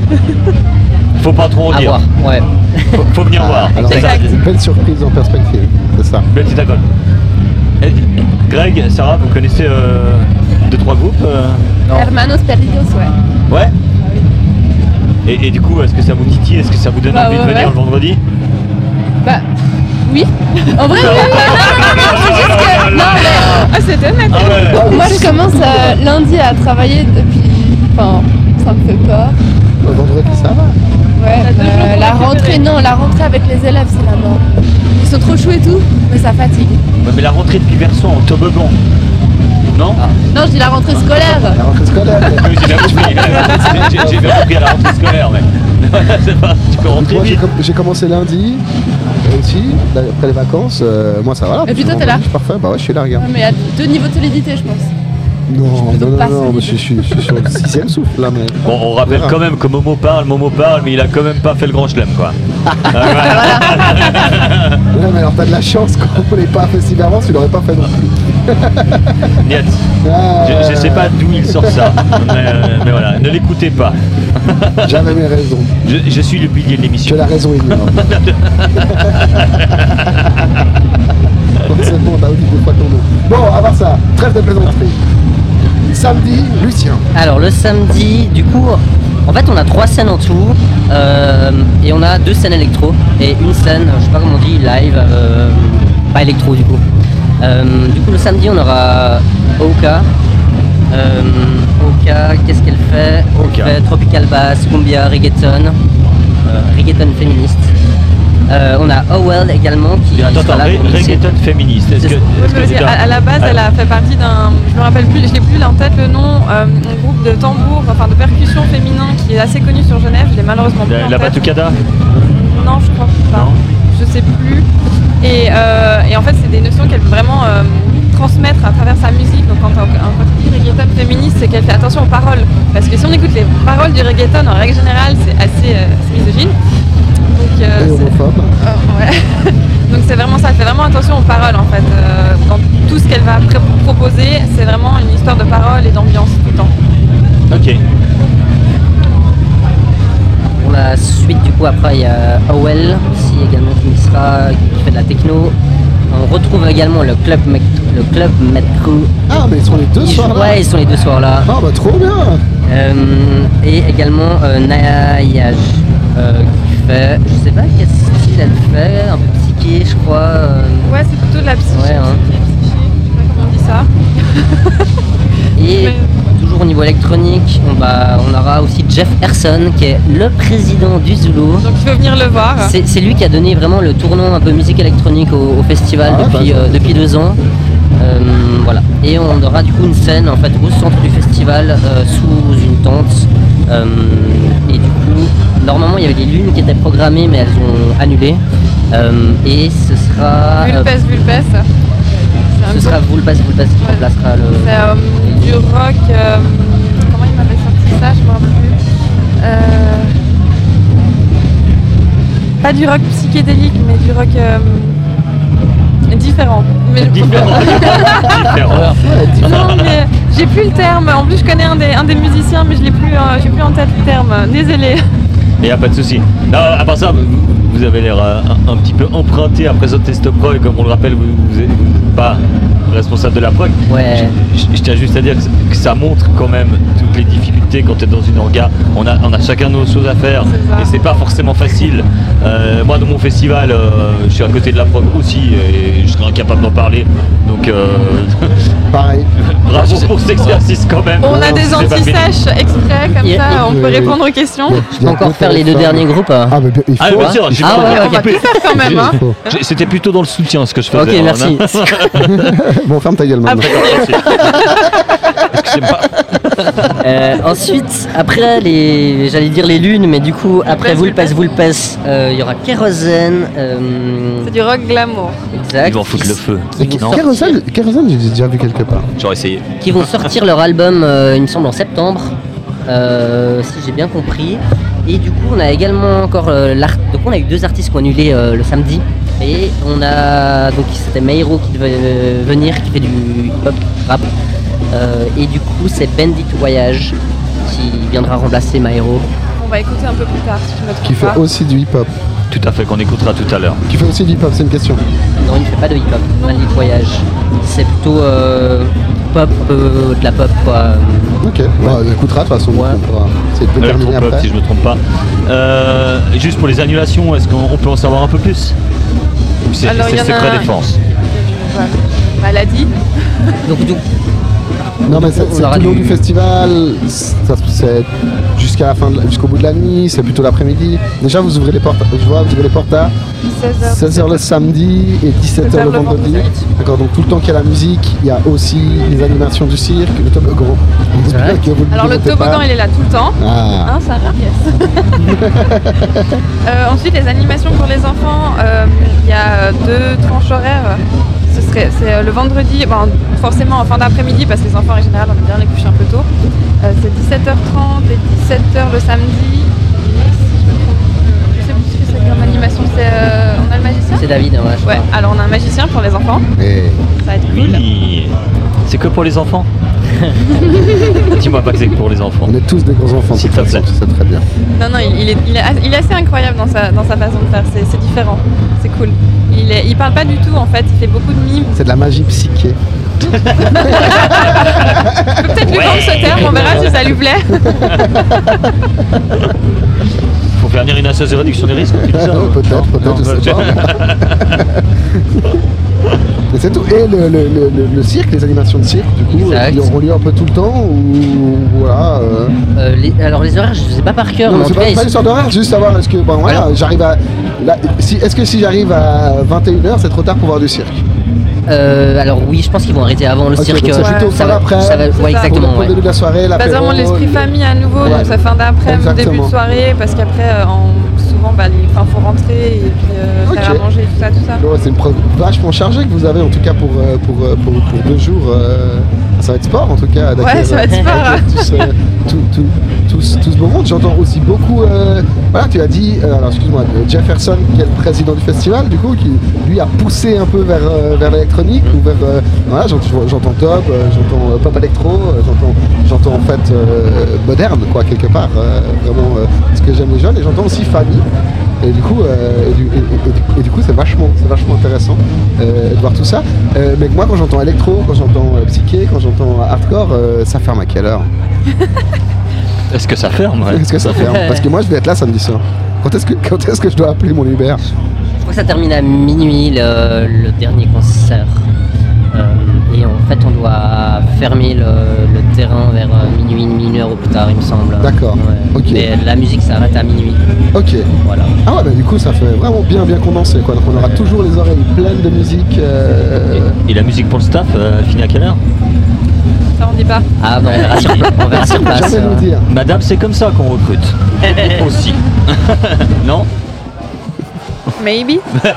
Faut pas trop en à dire. voir. Ouais. Faut venir voir. Alors, C'est ça. une belle surprise en perspective, c'est ça. Belle petite alcool. Greg, Sarah, vous connaissez 2-3 groupes Hermanos Perdidos, ouais. Ouais. Et du coup, est-ce que ça vous titille? Est-ce que ça vous donne Bah envie de ouais, venir ouais. le vendredi? Bah, oui. En vrai, oui, non, c'est juste que... Non, mais... Ah, c'est honnête. Ah ouais. Moi, je commence lundi à travailler depuis... Enfin, ça me fait peur. Le vendredi, ça va. Ouais, T'as 2 jours pour la rentrée, récupérer. non, la rentrée avec les élèves, c'est la mort. Ils sont trop chauds et tout, mais ça fatigue. Ouais, mais la rentrée depuis Verson en toboggan. Non? Non, je dis la rentrée scolaire. La rentrée scolaire. Oui, j'ai bien compris. J'ai bien compris à la rentrée scolaire, mais. C'est pas, tu peux rentrer Moi, vite. j'ai commencé lundi aussi, après les vacances. Moi, ça va là. Et puis toi, t'es là. Je suis parfait. Bah ouais, je suis là, regarde. Ouais, mais il y a 2 niveaux de solidité, je pense. Non, plutôt non, pas non, solide. je suis sur le 6e souffle là, mais. Bon, on rappelle verra. quand même que Momo parle, mais il a quand même pas fait le grand chelem, quoi. Non, mais alors t'as de la chance qu'on l'ait pas fait si bien avant, tu l'aurais pas fait non plus. Niet. Ah, Je sais pas d'où il sort ça, mais voilà, ne l'écoutez pas. J'avais mes raisons. Je suis le pilier de Tu l'émission. as la raison, Emile. C'est bon, t'as dit 2 fois ton nom. Bon, à part ça, trêve de plaisanterie. Samedi, Lucien. Alors le samedi, du coup, en fait on a 3 scènes en tout, et on a 2 scènes électro et une scène, je sais pas comment on dit, live, pas électro du coup. Du coup le samedi on aura Oka. Oka, qu'est-ce qu'elle fait? Oka. Elle fait tropical bass, cumbia, reggaeton, reggaeton féministe. On a Howell également qui Attends, sera là pour mixer. reggaeton féministe. Est-ce que, Oui, est-ce que parce c'est qu'à- à la base, elle a fait partie d'un, je me rappelle plus, je l'ai plus en tête le nom, un groupe de tambour, enfin de percussion féminin qui est assez connu sur Genève. Je l'ai malheureusement plus en la tête. Batucada? Non, je crois pas. Non. Je sais plus. Et en fait, c'est des notions qu'elle veut vraiment transmettre à travers sa musique. Donc, quand il dit reggaeton féministe, c'est qu'elle fait attention aux paroles. Parce que si on écoute les paroles du reggaeton, en règle générale, c'est assez misogyne. Donc, Et homophobe. ouais. Donc c'est vraiment ça, elle fait vraiment attention aux paroles en fait. Dans tout ce qu'elle va proposer, c'est vraiment une histoire de paroles et d'ambiance tout le temps. Ok. Pour la suite, du coup, après, il y a Howell aussi également qui fait de la techno. On retrouve également le Club le club Metcrew. Ah, mais ils sont les deux soirs là. Ouais, ils sont les 2 soirs là. Ah, bah trop bien. Et également Nayaj qui fait, je sais pas quel style elle fait, un peu psyché je crois. Ouais, c'est plutôt de la psyché. Ouais, hein. Je sais pas comment on dit ça. Et toujours au niveau électronique, on aura aussi Jeff Herson qui est le président du Zulu. Donc il faut venir le voir. C'est lui qui a donné vraiment le tournant un peu musique électronique au festival depuis 2 ans. Voilà. Et on aura du coup une scène en fait au centre du festival sous une tente. Et du coup, normalement il y avait des lunes qui étaient programmées mais elles ont annulé. Et ce sera. Vulpes. Ce sera Vulpes qui remplacera le. C'est du rock. Comment il m'avait sorti ça, je me rappelle plus. Pas du rock psychédélique, mais du rock différent. Non, mais j'ai plus le terme. En plus, je connais un des musiciens, mais je l'ai plus, j'ai plus en tête le terme. Désolé. Il n'y a pas de souci. Non, à part ça, vous avez l'air un petit peu emprunté à présenter Stop Pro et comme on le rappelle, vous n'êtes pas responsable de la prog. Ouais. Je tiens juste à dire que ça montre quand même toutes les difficultés quand tu es dans une orga. On a chacun nos choses à faire et c'est pas forcément facile. Moi, dans mon festival, je suis à côté de la prog aussi et je serais incapable d'en parler. Donc, pareil. Bravo pour cet exercice quand même. On a des anti-sèches exprès comme ça, on peut répondre aux questions. Je peux encore faire les 2 derniers groupes. Ah, mais il faut. bien sûr, on va tout faire quand même. Hein. C'était plutôt dans le soutien ce que je faisais. Ok, merci. Bon, ferme ta gueule maintenant. Ensuite, après j'allais dire les lunes, mais du coup, après Vulpes, il y aura Kérosène. C'est du rock glamour. Exact. Ils vont foutre le feu. Kérosène, j'ai déjà vu quelque part. J'aurais essayé. Qui vont sortir leur album, il me semble, en septembre. Si j'ai bien compris. Et du coup, on a également encore donc on a eu 2 artistes qui ont annulé le samedi. Et on a donc c'était Meiro qui devait venir, qui fait du hip-hop rap. Et du coup, c'est Bandit Voyage qui viendra remplacer Meiro. On va écouter un peu plus tard si tu me trompe Qui fait aussi du hip-hop. Tout à fait, qu'on écoutera tout à l'heure. Qui fait aussi du hip-hop, c'est une question. Non, il ne fait pas de hip-hop. Bandit Voyage. C'est plutôt pop, de la pop quoi. Ok, on écoutera de toute façon. C'est peut terminer après. Si je me trompe pas. Juste pour les annulations, est-ce qu'on peut en savoir un peu plus? Ou c'est secret défense? Maladie. Donc non mais c'est tout le long du festival, c'est jusqu'au bout de la nuit, c'est plutôt l'après-midi. Déjà vous ouvrez les portes, je vois, vous ouvrez les portes à 16h le samedi et 17h le vendredi. D'accord, donc tout le temps qu'il y a la musique, il y a aussi les animations du cirque, le toboggan. Alors le toboggan il est là tout le temps. Ah. Hein, c'est un rare yes. Ensuite les animations pour les enfants, il y a 2 tranches horaires. C'est le vendredi, forcément en fin d'après-midi parce que les enfants en général on aime bien les coucher un peu tôt. C'est 17h30 et 17h le samedi. Je sais plus ce que c'est comme animation, on a le magicien. C'est David, ouais. Alors on a un magicien pour les enfants. Ça va être cool. Oui. C'est que pour les enfants. Dis-moi pas que c'est que pour les enfants. On est tous des grands enfants, c'est très bien. Non, il est assez incroyable dans sa façon de faire, c'est différent, c'est cool. Il parle pas du tout en fait, il fait beaucoup de mimes. C'est de la magie psyché. Je peux peut-être lui prendre ce terme, on verra si ça lui plaît. Faut faire venir une association de réduction des risques. Peut-être, je sais pas. Mais c'est tout. Et le cirque, les animations de cirque, du coup, ils auront lieu un peu tout le temps ou voilà. Alors les horaires, je ne sais pas par cœur. Non, c'est pas une histoire d'horaire, juste savoir est-ce que j'arrive à. Est-ce que si j'arrive à 21h, c'est trop tard pour voir du cirque? Alors oui, je pense qu'ils vont arrêter avant le cirque. Donc ça plutôt fin d'après. Ouais, exactement. Pour le début de la soirée, l'apéro. Pas vraiment l'esprit famille à nouveau, donc ça fin d'après-midi, début de soirée, parce qu'après, souvent, il faut rentrer et puis faire à manger, tout ça. Ouais, c'est une preuve vachement chargée que vous avez, en tout cas pour 2 jours. Ça va être sport, en tout cas. Ouais, ça va être sport. Tous tous beau monde. J'entends aussi beaucoup, voilà, tu as dit, alors excuse-moi, Jefferson, qui est le président du festival, du coup, qui lui a poussé un peu vers l'électronique, ou vers, voilà, j'entends Top, j'entends Pop Electro, j'entends en fait moderne, quoi, quelque part, vraiment ce que j'aime les jeunes, et j'entends aussi Fanny. Et du coup, du coup c'est vachement intéressant de voir tout ça. Mais moi, quand j'entends électro, quand j'entends psyché, quand j'entends hardcore, ça ferme à quelle heure? Est-ce que ça ferme? Ouais. Est-ce que ça ferme? Parce que moi, je vais être là samedi soir. Quand est-ce que je dois appeler mon Uber? Je crois que ça termine à minuit le dernier concert. Et en fait, on doit fermer le terrain vers minuit, une heure au plus tard, il me semble. D'accord. Ouais. Ok. Mais la musique s'arrête à minuit. Ok. Voilà. Ah ouais, bah du coup, ça fait vraiment bien condensé, quoi. Donc on aura toujours les oreilles pleines de musique. Et la musique pour le staff, elle finit à quelle heure? Ça on dit pas. Ah bon, on verra sur place. Jamais nous dire. Madame, c'est comme ça qu'on recrute. Aussi. Non? Maybe.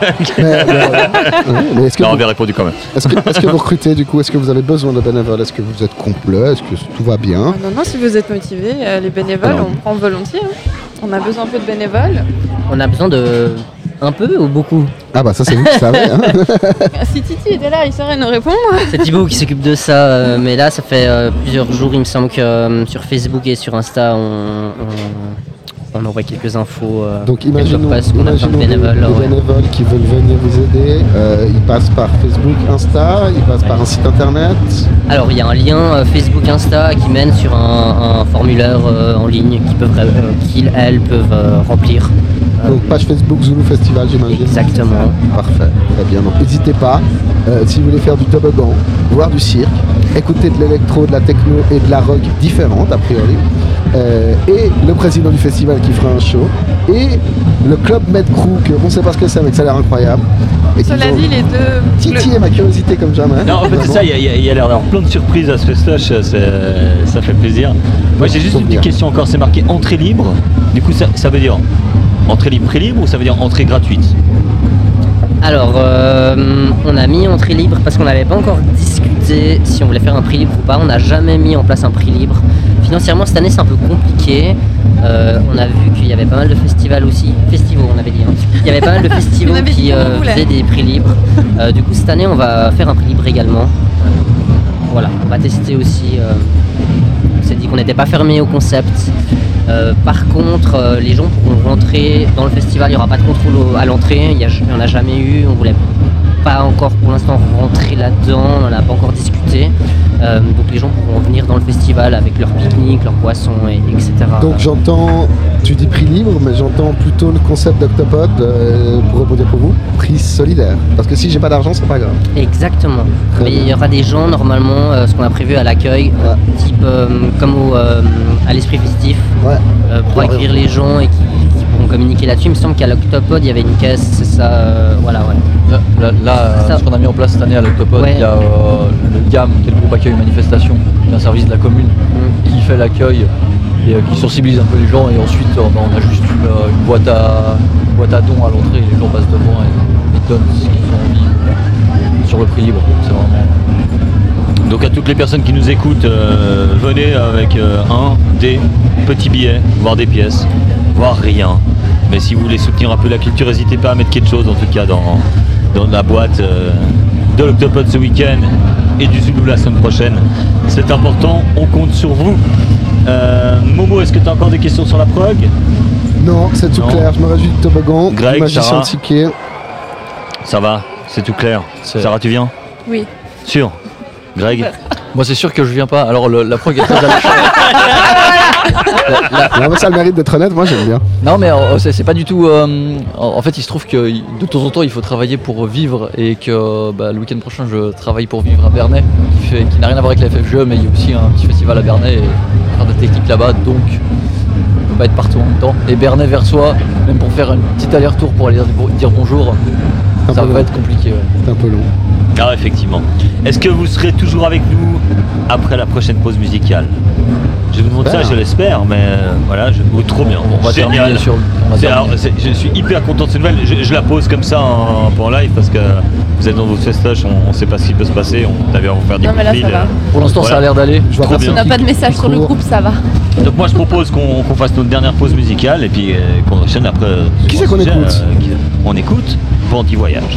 Mais est-ce que Non, on vous, avait répondu quand même. est-ce que vous recrutez du coup? Est-ce que vous avez besoin de bénévoles? Est-ce que vous êtes complet? Est-ce que tout va bien? Non, si vous êtes motivés, les bénévoles, Alors. on prend volontiers. Hein. On a besoin un peu de bénévoles. On a besoin de un peu ou beaucoup? Ah bah ça c'est vous qui savez. Hein. Si Titi était là, il saurait nous répondre. C'est Thibaut qui s'occupe de ça, mais là ça fait plusieurs jours, il me semble que sur Facebook et sur Insta on envoie quelques infos. Donc imaginons, qu'on a besoin de bénévoles. des bénévoles qui veulent venir vous aider. Ils passent par Facebook, Insta, ils passent par un site internet. Alors il y a un lien Facebook Insta qui mène sur un formulaire en ligne qu'ils peuvent remplir. Donc page Facebook Zulu Festival, j'imagine. Exactement. Parfait, très bien. Donc n'hésitez pas, si vous voulez faire du toboggan, voir du cirque, écouter de l'électro, de la techno et de la rock différente a priori, et le président du festival qui fera un show, et le club Med Crew, que on ne sait pas ce que c'est mais que ça a l'air incroyable. Et Cela dit, les deux. titillé ma curiosité comme jamais. Non, en fait, c'est ça, il y a l'air d'avoir plein de surprises à ce festoche, ça fait plaisir. Moi, j'ai juste une petite question encore, c'est marqué entrée libre. Du coup, ça veut dire entrée libre, prix libre, ou ça veut dire entrée gratuite? Alors, on a mis entrée libre parce qu'on n'avait pas encore discuté si on voulait faire un prix libre ou pas. On n'a jamais mis en place un prix libre. Financièrement, cette année, c'est un peu compliqué. On a vu qu'il y avait pas mal de festivals aussi. Festivals, on avait dit. Hein. Il y avait pas mal de festivals qui faisaient des prix libres. Du coup, cette année, on va faire un prix libre également. Voilà, on va tester aussi. On s'est dit qu'on n'était pas fermé au concept. Par contre, les gens pourront rentrer dans le festival, il n'y aura pas de contrôle à l'entrée, il n'y en a jamais eu, on voulait pas encore pour l'instant rentrer là-dedans, on n'en a pas encore discuté. Donc les gens pourront venir dans le festival avec leur pique-nique, leurs boissons, etc. Donc j'entends, tu dis prix libre, mais j'entends plutôt le concept d'Octopod, pour rebondir pour vous, prix solidaire. Parce que si j'ai pas d'argent, c'est pas grave. Exactement. Mais il y aura des gens normalement, ce qu'on a prévu à l'accueil, type comme à l'esprit festif, pour accueillir les gens et qui pourront communiquer là-dessus. Il me semble qu'à l'Octopod il y avait une caisse, c'est ça, voilà, ouais. Là, ce qu'on a mis en place cette année à l'Octopod, il y a le GAM, qui est le groupe accueil manifestation, qui est un service de la commune, qui fait l'accueil et qui sensibilise un peu les gens. Et ensuite, on a juste une boîte à dons à l'entrée, et les gens passent devant et donnent ce qu'ils ont envie sur le prix libre. C'est vraiment... Donc à toutes les personnes qui nous écoutent, venez avec des petits billets, voire des pièces, voire rien. Mais si vous voulez soutenir un peu la culture, n'hésitez pas à mettre quelque chose, en tout cas dans la boîte de l'Octopod ce week-end et du Zulu la semaine prochaine. C'est important, on compte sur vous. Momo, est-ce que tu as encore des questions sur la prog? Non, c'est tout clair, je me réjouis du toboggan, Greg, du magicien Sarah. de Siké. Ça va, c'est tout clair. Sarah, tu viens? Oui. Sûr. Greg? Moi, c'est sûr que je viens pas. Alors, la prog est très alléchante. Non, mais ça a le mérite d'être honnête, moi j'aime bien. Non, mais c'est pas du tout. En fait, il se trouve que de temps en temps, il faut travailler pour vivre et que le week-end prochain, je travaille pour vivre à Bernay, qui n'a rien à voir avec la FFGE, mais il y a aussi un petit festival à Bernay et faire des techniques là-bas, donc on peut pas être partout en même temps. Et Bernay vers soi, même pour faire un petit aller-retour pour aller dire bonjour, ça va être compliqué. Ouais. C'est un peu long. Ah, effectivement. Est-ce que vous serez toujours avec nous après la prochaine pause musicale? Je vous demande ça, je l'espère, mais voilà, trop bien. On va Génial. terminer sur. Je suis hyper content de cette nouvelle. Je la pose comme ça un peu en live parce que vous êtes dans votre festoche, on ne sait pas ce qui peut se passer, on t'avait à vous faire des Non, mais là, coups de ça fil, va. Pour l'instant, ça a l'air d'aller. Je vois Trop personne bien. On n'a pas de message sur le Cours. groupe, ça va. Donc moi je propose qu'on fasse notre dernière pause musicale et puis qu'on enchaîne après. Qui c'est qu'on sujet, écoute On écoute Bandit Voyage.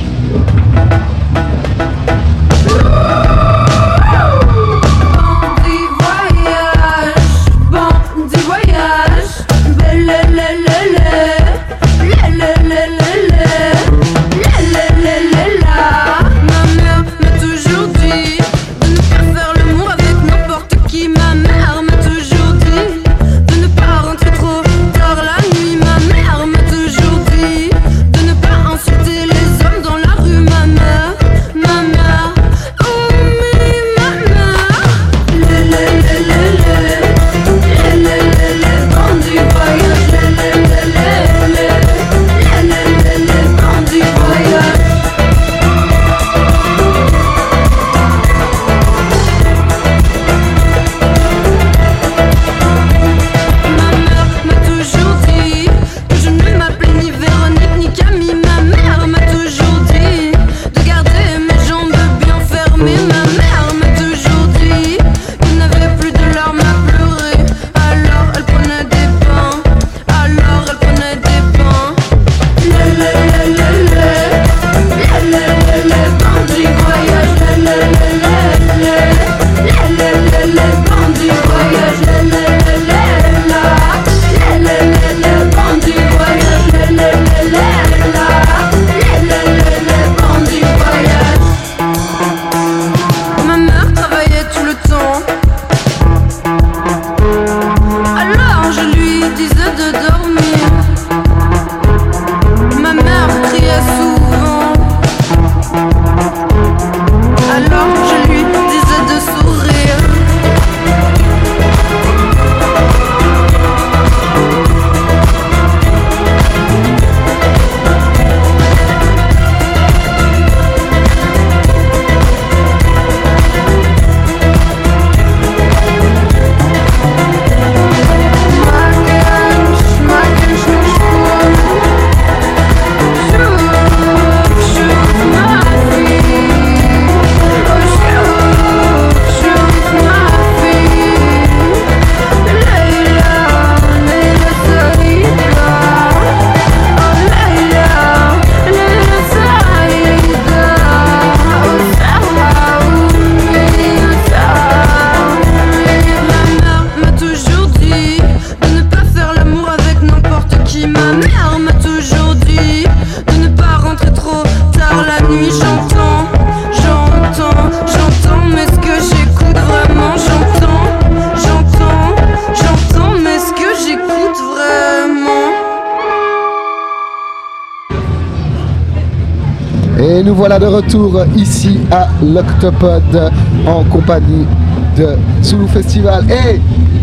Et nous voilà de retour ici à l'Octopod en compagnie de Zulu Festival. Et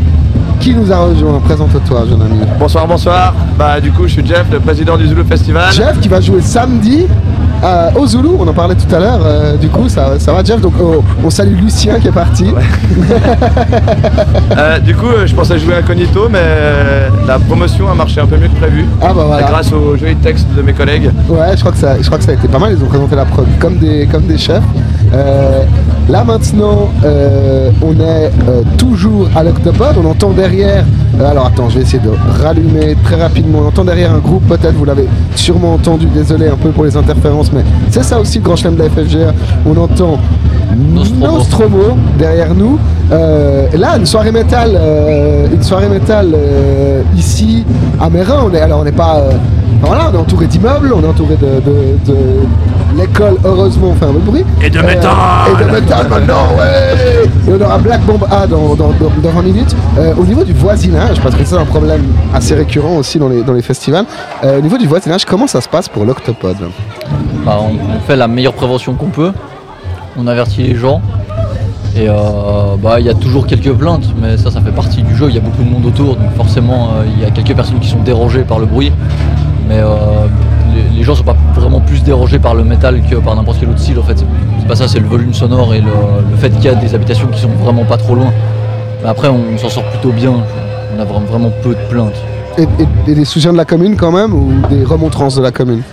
qui nous a rejoint? Présente-toi, jeune ami. Bonsoir, bonsoir. Bah du coup, je suis Jeff, le président du Zulu Festival. Jeff qui va jouer samedi au Zulu, on en parlait tout à l'heure. Du coup, ça va Jeff. Donc on salue Lucien qui est parti. Ouais. Du coup, je pensais jouer incognito, mais la promotion a marché un peu mieux que prévu. Ah bah voilà. Grâce aux jolis textes de mes collègues. Ouais, je crois que ça a été pas mal. Ils ont présenté la prod comme des chefs. Là maintenant, on est toujours à l'Octopod. On entend derrière. Alors attends, je vais essayer de rallumer très rapidement. On entend derrière un groupe, peut-être vous l'avez sûrement entendu. Désolé un peu pour les interférences, mais c'est ça aussi le grand chelem de la FFGA. On entend Nostromo derrière nous. Là, une soirée métal ici à Mérin. On n'est pas. Voilà, on est entouré d'immeubles, on est entouré de l'école, heureusement, on fait un peu de bruit. Et de métal. Et de métal maintenant, ouais. Et on aura Black Bomb A dans 20 minutes. Au niveau du voisinage, parce que c'est un problème assez récurrent aussi dans les festivals, au niveau du voisinage, comment ça se passe pour l'Octopod? Bah, on fait la meilleure prévention qu'on peut, on avertit les gens. Et il y a toujours quelques plaintes, mais ça fait partie du jeu, il y a beaucoup de monde autour, donc forcément il y a quelques personnes qui sont dérangées par le bruit. Mais les gens sont pas vraiment plus dérangés par le métal que par n'importe quel autre style en fait. C'est pas ça, c'est le volume sonore et le fait qu'il y a des habitations qui sont vraiment pas trop loin. Mais après on s'en sort plutôt bien, on a vraiment peu de plaintes. Et des soutiens de la commune quand même, ou des remontrances de la commune?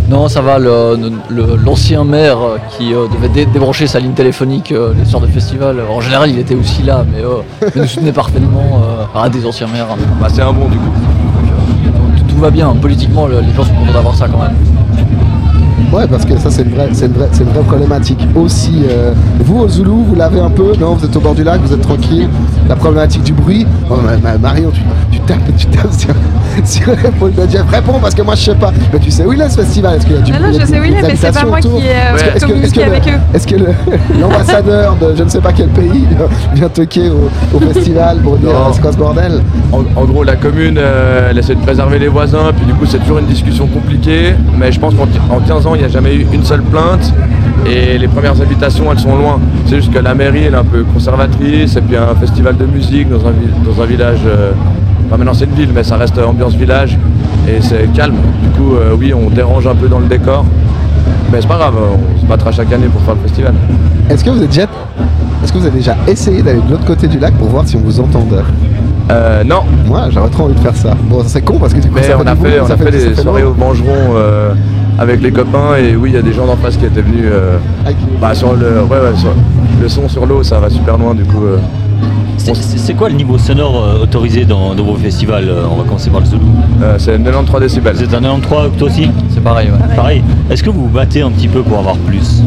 Non, ça va, l'ancien maire qui devait débrancher sa ligne téléphonique les soirs de festival, en général il était aussi là, mais nous soutenait parfaitement, un des anciens maires. Bah, c'est un bon du coup. Donc, tout va bien, politiquement les gens sont contents d'avoir ça quand même. Ouais, parce que ça c'est une vraie problématique. Aussi, vous au Zoulou, vous l'avez un peu, non? Vous êtes au bord du lac, vous êtes tranquille. La problématique du bruit. Oh, Marion, tu tapes sur l'épaule de Jeff. Réponds parce que moi je sais pas. Mais tu sais où il est ce festival? Est-ce qu'il y a du Non, je sais où il est, mais c'est pas moi qui ai communiqué avec eux. Est-ce que l'ambassadeur de je ne sais pas quel pays vient toquer au festival pour dire c'est quoi ce bordel? En gros, la commune, elle essaie de préserver les voisins, puis du coup, c'est toujours une discussion compliquée. Mais je pense qu'en 15 ans, il n'y a jamais eu une seule plainte. Et les premières habitations, elles sont loin. C'est juste que la mairie, elle est un peu conservatrice. Et puis un festival de musique dans un village. Enfin, maintenant, c'est une ville, mais ça reste ambiance village. Et c'est calme. Du coup, oui, on dérange un peu dans le décor. Mais c'est pas grave, on se battra chaque année pour faire le festival. Est-ce que vous avez déjà essayé d'aller de l'autre côté du lac pour voir si on vous entendait? Non. Moi, j'aurais trop envie de faire ça. Bon, ça c'est con parce que du coup, mais on a fait des soirées au Mangeron avec les copains et oui, il y a des gens d'en face qui étaient venus sur le son sur l'eau, ça va super loin du coup. C'est quoi le niveau sonore autorisé dans vos festivals? On va commencer par le Zoulou. C'est 93 décibels. Vous êtes un 93 toi aussi? C'est pareil, ouais. Pareil. Est-ce que vous vous battez un petit peu pour avoir plus?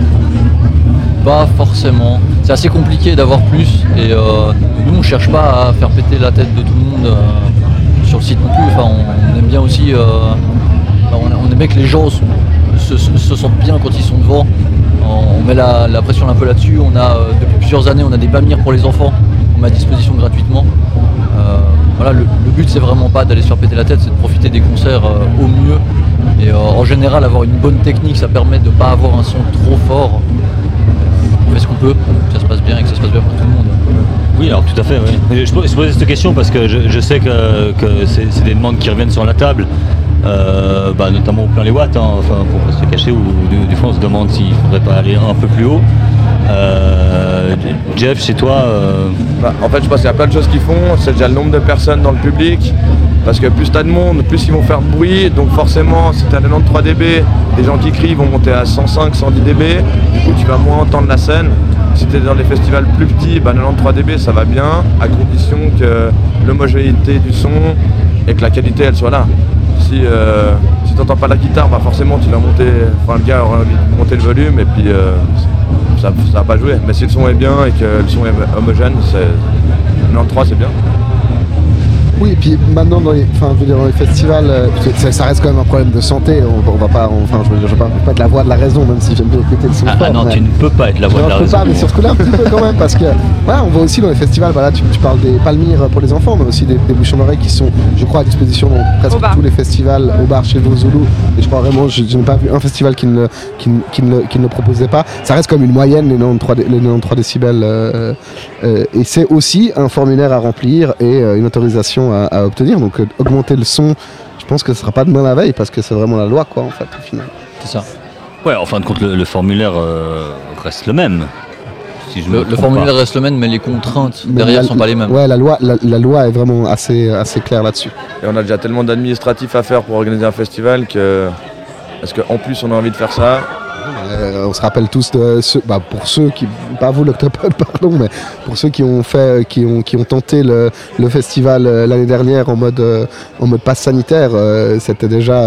Pas forcément. C'est assez compliqué d'avoir plus et nous on cherche pas à faire péter la tête de tout le monde sur le site non plus. Enfin, on aime bien aussi, on aime bien que les gens se sentent bien quand ils sont devant. On met la pression un peu là-dessus. On a depuis plusieurs années on a des bamires pour les enfants qu'on met à disposition gratuitement. Voilà, le but c'est vraiment pas d'aller se faire péter la tête, c'est de profiter des concerts au mieux. Et en général avoir une bonne technique ça permet de pas avoir un son trop fort. On fait ce qu'on peut, que ça se passe bien et que ça se passe bien pour tout le monde. Oui, alors tout à fait, oui. Je posais cette question parce que je sais que c'est des demandes qui reviennent sur la table, notamment au plein les watts, enfin, pour pas se cacher, ou des fois on se demande s'il faudrait pas aller un peu plus haut. Jeff, chez toi En fait, je pense qu'il y a plein de choses qu'ils font, c'est déjà le nombre de personnes dans le public, parce que plus t'as de monde, plus ils vont faire de bruit, donc forcément, si t'as 93 dB, des gens qui crient ils vont monter à 105, 110 dB, du coup tu vas moins entendre la scène. Si t'es dans des festivals plus petits, 93 dB ça va bien, à condition que l'homogénéité du son et que la qualité elle soit là. Si t'entends pas la guitare, forcément tu vas monter, le gars aura envie de monter le volume et puis ça va pas jouer. Mais si le son est bien et que le son est homogène, 93 c'est bien. Oui, et puis maintenant dans les festivals, ça reste quand même un problème de santé. On va pas, je vais pas être la voix de la raison, même si j'aime bien écouter le son fort. Non, tu ne peux pas être la voix de la raison. Mais sur ce coup-là, un petit peu quand même, parce que on voit aussi dans les festivals, tu parles des palmyres pour les enfants, mais aussi des bouchons d'oreilles qui sont, je crois, à disposition dans presque tous les festivals au bar chez vous, Zoulou. Et je crois vraiment, je n'ai pas vu un festival qui ne le proposait pas. Ça reste comme une moyenne, les 93 décibels. Et c'est aussi un formulaire à remplir et une autorisation à obtenir, donc augmenter le son, je pense que ce sera pas demain la veille parce que c'est vraiment la loi en fait au final. C'est ça. Ouais, en fin de compte le formulaire reste le même. Si le formulaire reste le même, mais les contraintes derrière sont pas les mêmes. Ouais, la loi est vraiment assez claire là-dessus. Et on a déjà tellement d'administratifs à faire pour organiser un festival que est-ce qu'en plus on a envie de faire ça? On se rappelle tous de ceux, pour ceux qui, pas vous l'Octopod, pardon, mais pour ceux qui ont tenté le festival l'année dernière en mode passe sanitaire, c'était déjà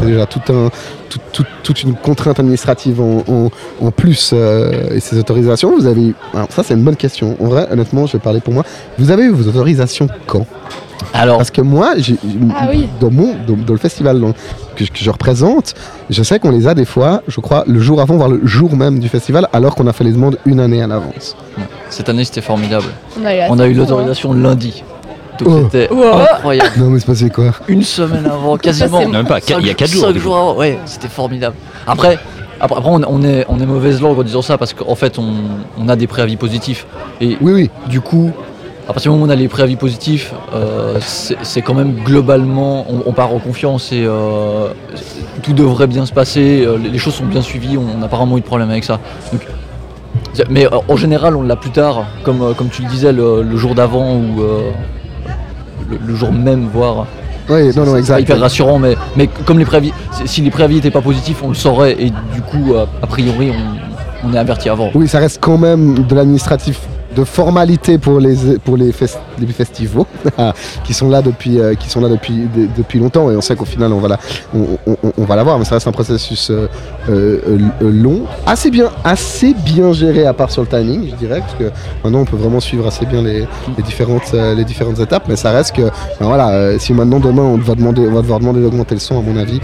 toute une contrainte administrative en plus et ces autorisations. Vous avez, alors ça c'est une bonne question. En vrai, honnêtement, je vais parler pour moi. Vous avez eu vos autorisations quand? Alors, parce que moi, dans le festival que je représente, je sais qu'on les a des fois, je crois, le jour avant, voire le jour même du festival, alors qu'on a fait les demandes une année à l'avance. Cette année, c'était formidable. On a eu l'autorisation lundi. Donc c'était incroyable. Non, mais c'est passé quoi? Une semaine avant, quasiment. Même pas, il y a 4 jours. 5 jours avant, ouais, c'était formidable. Après, on est mauvaise langue en disant ça parce qu'en fait, on a des préavis positifs. Et oui. Du coup, à partir du moment où on a les préavis positifs, c'est quand même globalement, on part en confiance et tout devrait bien se passer, les choses sont bien suivies, on n'a pas vraiment eu de problème avec ça. Donc, mais en général, on l'a plus tard, comme tu le disais, le jour d'avant ou le jour même, voire. Oui, non, C'est exact. pas hyper rassurant, mais comme les préavis, si les préavis n'étaient pas positifs, on le saurait et du coup, a priori, on est averti avant. Oui, ça reste quand même de l'administratif, de formalité pour les festivals qui sont là depuis longtemps, et on sait qu'au final on va l'avoir, mais ça reste un processus long, assez bien géré, à part sur le timing, je dirais, parce que maintenant on peut vraiment suivre assez bien les différentes étapes, mais ça reste que si maintenant demain on va devoir demander d'augmenter le son, à mon avis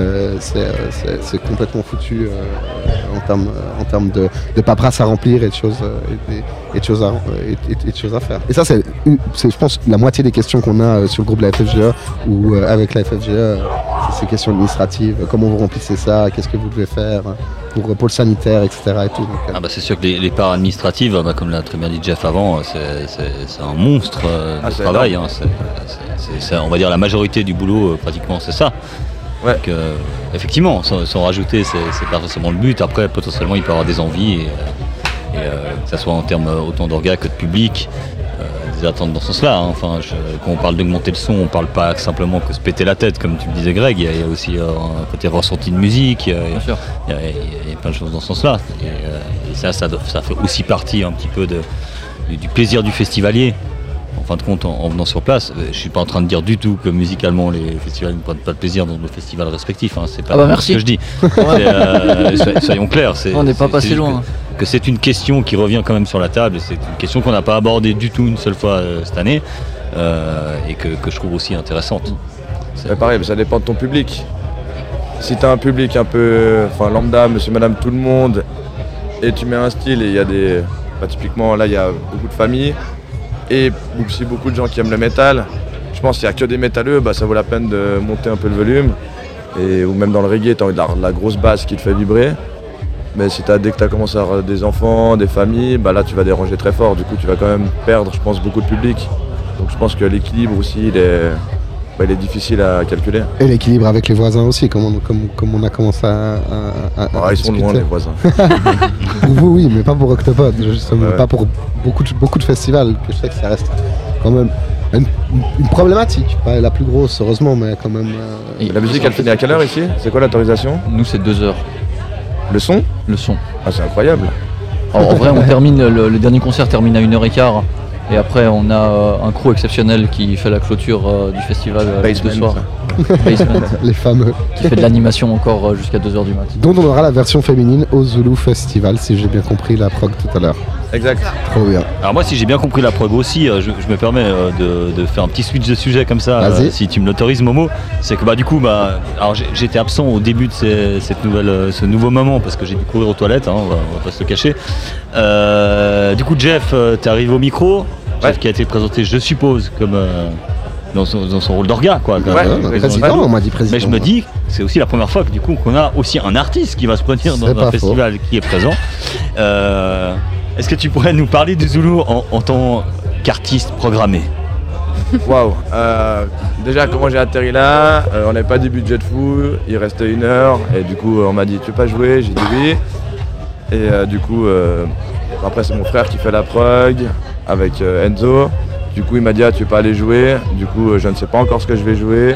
c'est complètement foutu en termes de paperasse à remplir et de choses à faire. Et ça, c'est je pense la moitié des questions qu'on a sur le groupe de la FFGE ou avec la FFGE, c'est ces questions administratives. Comment vous remplissez ça? Qu'est-ce que vous devez faire pour le sanitaire, etc. Et tout, donc, c'est sûr que les parts administratives, comme l'a très bien dit Jeff avant, c'est un monstre de travail. C'est, on va dire, la majorité du boulot, pratiquement, c'est ça. Ouais. Donc, effectivement, sans rajouter, c'est pas forcément le but. Après, potentiellement, il peut y avoir des envies, et que ce soit en termes autant d'orgas que de public, des attentes dans ce sens-là. Enfin, quand on parle d'augmenter le son, on parle pas simplement que se péter la tête, comme tu me disais, Greg. Il y a aussi un côté ressenti de musique. Il y a plein de choses dans ce sens-là. Et ça fait aussi partie un petit peu du plaisir du festivalier. En fin de compte, en venant sur place, je suis pas en train de dire du tout que musicalement les festivals ne prennent pas de plaisir dans nos festivals respectifs. C'est pas merci. ce que je dis. Soyons clairs. On n'est pas passé loin. Que c'est une question qui revient quand même sur la table. C'est une question qu'on n'a pas abordée du tout une seule fois cette année, et que je trouve aussi intéressante. Pareil, mais ça dépend de ton public. Si tu as un public un peu lambda, monsieur, madame, tout le monde, et tu mets un style, et il y a des... typiquement, là, il y a beaucoup de familles, et aussi beaucoup de gens qui aiment le métal. Je pense qu'il n'y a que des métalleux, ça vaut la peine de monter un peu le volume. Ou même dans le reggae, tu as envie de la grosse basse qui te fait vibrer. Mais dès que tu as commencé à avoir des enfants, des familles, là tu vas déranger très fort. Du coup, tu vas quand même perdre, je pense, beaucoup de public. Donc je pense que l'équilibre aussi, il est difficile à calculer. Et l'équilibre avec les voisins aussi, comme on a commencé à ils sont loin, les voisins. Pour vous, oui, mais pas pour Octopod, justement, pas pour beaucoup de festivals, que je sais que ça reste quand même une problématique. Pas la plus grosse, heureusement, mais quand même... La musique, elle finit à quelle heure ici? C'est quoi l'autorisation? Nous, c'est 2 heures. Le son? Le son. Ah, c'est incroyable. En vrai, on termine, le dernier concert termine à 1h15. Et après, on a un crew exceptionnel qui fait la clôture du festival ce soir. Basement. Les fameux. Qui fait de l'animation encore jusqu'à 2h du matin. Dont on aura la version féminine au Zulu Festival, si j'ai bien compris la prog tout à l'heure. Exact. Trop bien. Alors moi, si j'ai bien compris la prog aussi, je me permets de faire un petit switch de sujet comme ça, si tu me l'autorises, Momo. C'est que du coup, alors j'étais absent au début de ce nouveau moment parce que j'ai dû courir aux toilettes, on va pas se le cacher. Du coup, Jeff, t'es arrivé au micro. Jeff qui a été présenté, je suppose, comme dans son rôle d'orga, quoi. Président, on m'a dit président. Mais je me dis, c'est aussi la première fois que du coup qu'on a aussi un artiste qui va se produire dans un festival qui est présent. Est-ce que tu pourrais nous parler du Zulu en tant qu'artiste programmé? Waouh. Déjà, comment j'ai atterri là, on n'avait pas du budget de fou, il restait 1 heure, et du coup on m'a dit tu veux pas jouer? J'ai dit oui. Et du coup, après c'est mon frère qui fait la prog avec Enzo. Du coup il m'a dit tu veux pas aller jouer? Du coup je ne sais pas encore ce que je vais jouer.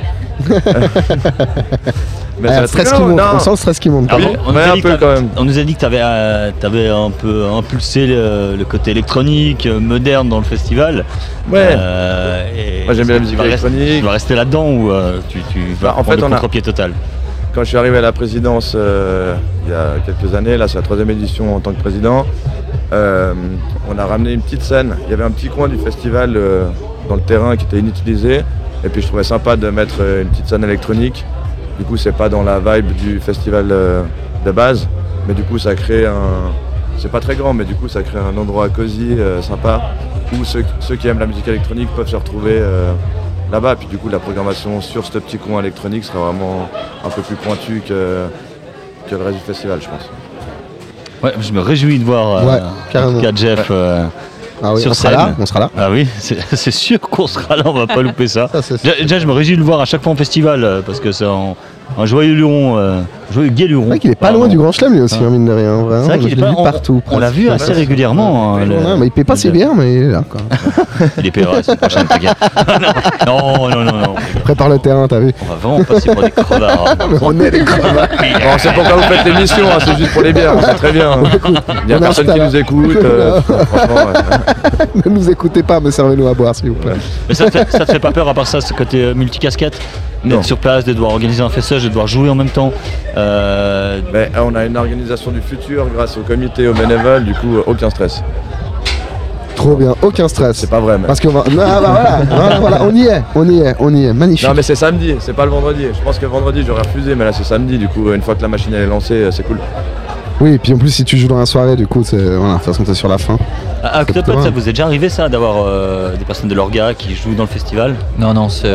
Mais on sent le stress qui monte. On nous a dit que tu avais un peu impulsé le côté électronique, moderne dans le festival. Ouais. Moi j'aime bien la musique électronique. Tu vas rester là-dedans ou tu vas prendre le contre-pied total? Quand je suis arrivé à la présidence il y a quelques années, là c'est la 3e édition en tant que président, on a ramené une petite scène. Il y avait un petit coin du festival dans le terrain qui était inutilisé. Et puis je trouvais sympa de mettre une petite scène électronique. Du coup c'est pas dans la vibe du festival de base, mais du coup ça crée c'est pas très grand, mais du coup ça crée un endroit cosy, sympa, où ceux qui aiment la musique électronique peuvent se retrouver là-bas. Puis du coup la programmation sur ce petit coin électronique sera vraiment un peu plus pointue que le reste du festival, je pense. Ouais, je me réjouis de voir Jeff sur scène. On sera là. Ah oui, c'est sûr qu'on sera là, on va pas louper ça. Déjà, je me réjouis de le voir à chaque fois en festival parce que Un joyeux luron, joyeux gai luron. C'est vrai qu'il est pas loin du Grand Chelem lui aussi, mine de rien. Vraiment. C'est vrai qu'il je l'ai vu partout. On l'a vu assez régulièrement. Mais il paie pas si bien, mais il est là. Quoi. Il est paiera la semaine prochaine, t'inquiète. Non. Prépare le terrain, t'as vu. On va vraiment passer pour des crevards. Mais on est des crevards. Bon, c'est pourquoi vous faites l'émission, hein, c'est juste pour les bières, c'est très bien. Il y a personne qui nous écoute. Franchement, ne nous écoutez pas, mais servez-nous à boire, s'il vous plaît. Mais ça te fait pas peur, à part ça, ce côté multicasquette? D'être sur place, de devoir organiser un fessage, de devoir jouer en même temps. Mais on a une organisation du futur grâce au comité, aux bénévoles, du coup aucun stress. Trop bien, aucun stress. C'est pas vrai, mais. Parce que voilà, on y est, magnifique. Non mais c'est samedi, c'est pas le vendredi. Je pense que vendredi j'aurais refusé, mais là c'est samedi, du coup une fois que la machine elle est lancée, c'est cool. Oui, et puis en plus si tu joues dans la soirée, du coup, voilà, de toute façon t'es sur la fin. À Octopod, ça vous est déjà arrivé ça, d'avoir des personnes de l'orga qui jouent dans le festival? Non, ça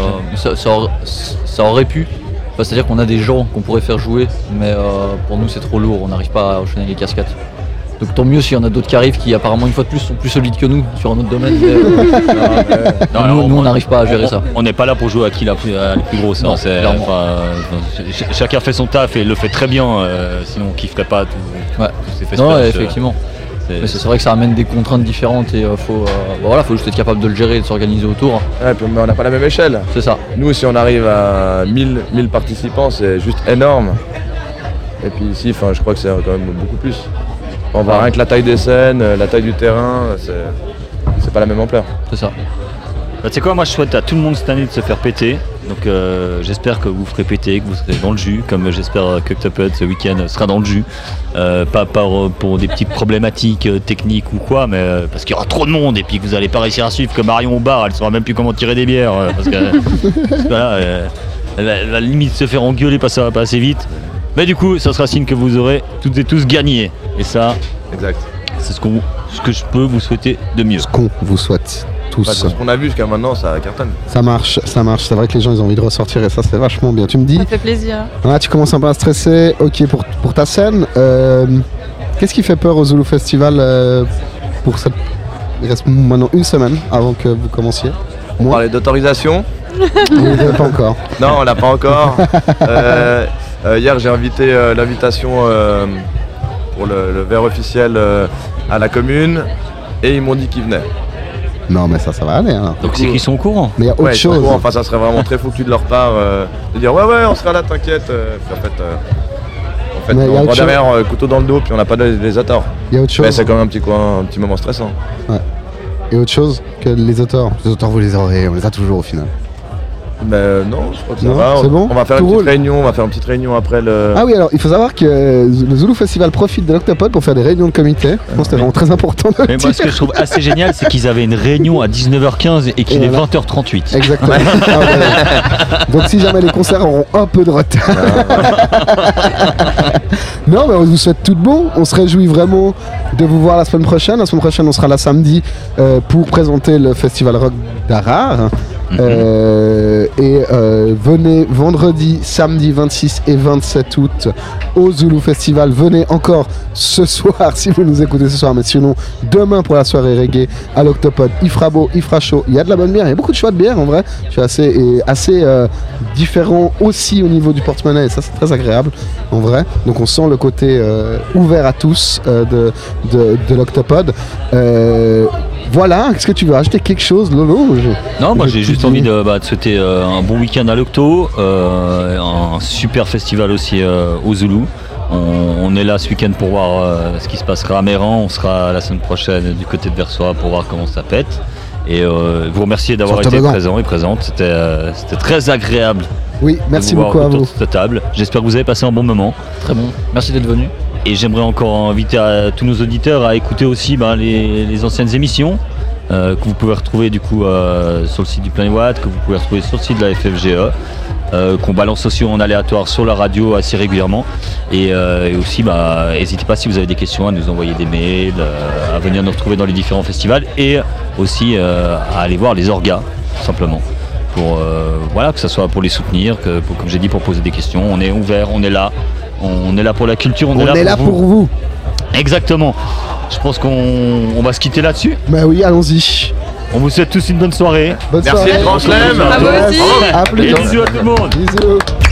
aurait pu. Enfin, c'est-à-dire qu'on a des gens qu'on pourrait faire jouer, mais pour nous c'est trop lourd, on n'arrive pas à enchaîner les casquettes. Donc tant mieux s'il y en a d'autres qui arrivent qui apparemment une fois de plus sont plus solides que nous sur un autre domaine. Nous on n'arrive pas à gérer ça. On n'est pas là pour jouer à qui la plus grosse. Non, chacun fait son taf et le fait très bien, sinon on kifferait pas tous ces festivals. Non, effectivement. Mais c'est vrai que ça amène des contraintes différentes et faut juste être capable de le gérer et de s'organiser autour. Ouais, mais on n'a pas la même échelle. C'est ça. Nous si on arrive à 1000 participants c'est juste énorme. Et puis ici je crois que c'est quand même beaucoup plus. On voit rien que la taille des scènes, la taille du terrain, c'est pas la même ampleur. C'est ça. Tu sais quoi, moi je souhaite à tout le monde cette année de se faire péter. Donc j'espère que vous ferez péter, que vous serez dans le jus, comme j'espère que Octopod ce week-end sera dans le jus. Pas pour des petites problématiques techniques ou quoi, mais parce qu'il y aura trop de monde et puis que vous allez pas réussir à suivre, que Marion au bar, elle saura même plus comment tirer des bières. Parce que voilà, elle va limite se faire engueuler parce que ça va pas assez vite. Mais du coup, ça sera signe que vous aurez toutes et tous gagné. Et ça, exact. C'est ce que je peux vous souhaiter de mieux. Ce qu'on vous souhaite tous. Ce qu'on a vu jusqu'à maintenant, ça cartonne. Ça marche. C'est vrai que les gens ils ont envie de ressortir et ça c'est vachement bien. Tu me dis. Ça fait plaisir. Ah, tu commences un peu à stresser. Ok pour ta scène. Qu'est-ce qui fait peur au Zulu Festival pour cette... Il reste maintenant une semaine avant que vous commenciez. On parlait d'autorisation. Vous l'avez pas encore. Non, on l'a pas encore. Hier j'ai invité l'invitation pour le verre officiel à la commune et ils m'ont dit qu'ils venaient. Non mais ça va aller hein. Donc c'est qu'ils sont au courant. Mais il y a autre chose. Enfin ça serait vraiment très foutu de leur part de dire ouais on sera là t'inquiète. En fait on prend derrière couteau dans le dos puis on n'a pas les auteurs. Il y a autre chose. Mais c'est quand même un petit moment stressant. Ouais. Et autre chose que les auteurs. Les auteurs vous les aurez, on les a toujours au final. Mais non, je crois que ça non, va. C'est bon. On va faire une petite réunion après le... Ah oui, alors il faut savoir que le Zulu Festival profite de l'Octopod pour faire des réunions de comité. Je pense que c'était vraiment très important de Mais moi ce que je trouve assez génial, c'est qu'ils avaient une réunion à 19h15 et qu'il est 20h38. Exactement. Donc si jamais les concerts auront un peu de retard. Non mais on vous souhaite tout de bon. On se réjouit vraiment de vous voir la semaine prochaine. La semaine prochaine on sera là samedi pour présenter le Festival Rock d'Harare. Venez vendredi, samedi 26 et 27 août au Zulu Festival. Venez encore ce soir si vous nous écoutez ce soir, mais sinon demain pour la soirée reggae à l'Octopod. Il fera beau, il fera chaud, il y a de la bonne bière, il y a beaucoup de choix de bière en vrai. Je suis assez différent aussi au niveau du porte-monnaie et ça c'est très agréable en vrai. Donc on sent le côté ouvert à tous de l'Octopod. Voilà, est-ce que tu veux ajouter quelque chose, Lolo? Non, moi j'ai juste envie de souhaiter un bon week-end à l'Octo, un super festival aussi au Zulu. On est là ce week-end pour voir ce qui se passera à Méran, on sera la semaine prochaine du côté de Versoix pour voir comment ça pète. Et vous remercier d'avoir été présent et présente, c'était très agréable. Oui, merci beaucoup à vous. De cette table. J'espère que vous avez passé un bon moment. Très bon, merci d'être venu. Et j'aimerais encore inviter tous nos auditeurs à écouter aussi les anciennes émissions que vous pouvez retrouver du coup sur le site du Planet Watt, que vous pouvez retrouver sur le site de la FFGE, qu'on balance aussi en aléatoire sur la radio assez régulièrement. Et aussi, n'hésitez pas si vous avez des questions à nous envoyer des mails, à venir nous retrouver dans les différents festivals et aussi à aller voir les orgas, tout simplement. Pour que ce soit pour les soutenir, comme j'ai dit, pour poser des questions. On est ouvert, on est là. On est là pour la culture, on est là pour vous. Exactement. Je pense qu'on va se quitter là-dessus. Bah oui, allons-y. On vous souhaite tous une bonne soirée. Bonne soirée. Merci, Grand Chelem. À vous aussi. À plus. Et bisous à tout le monde. Bisous.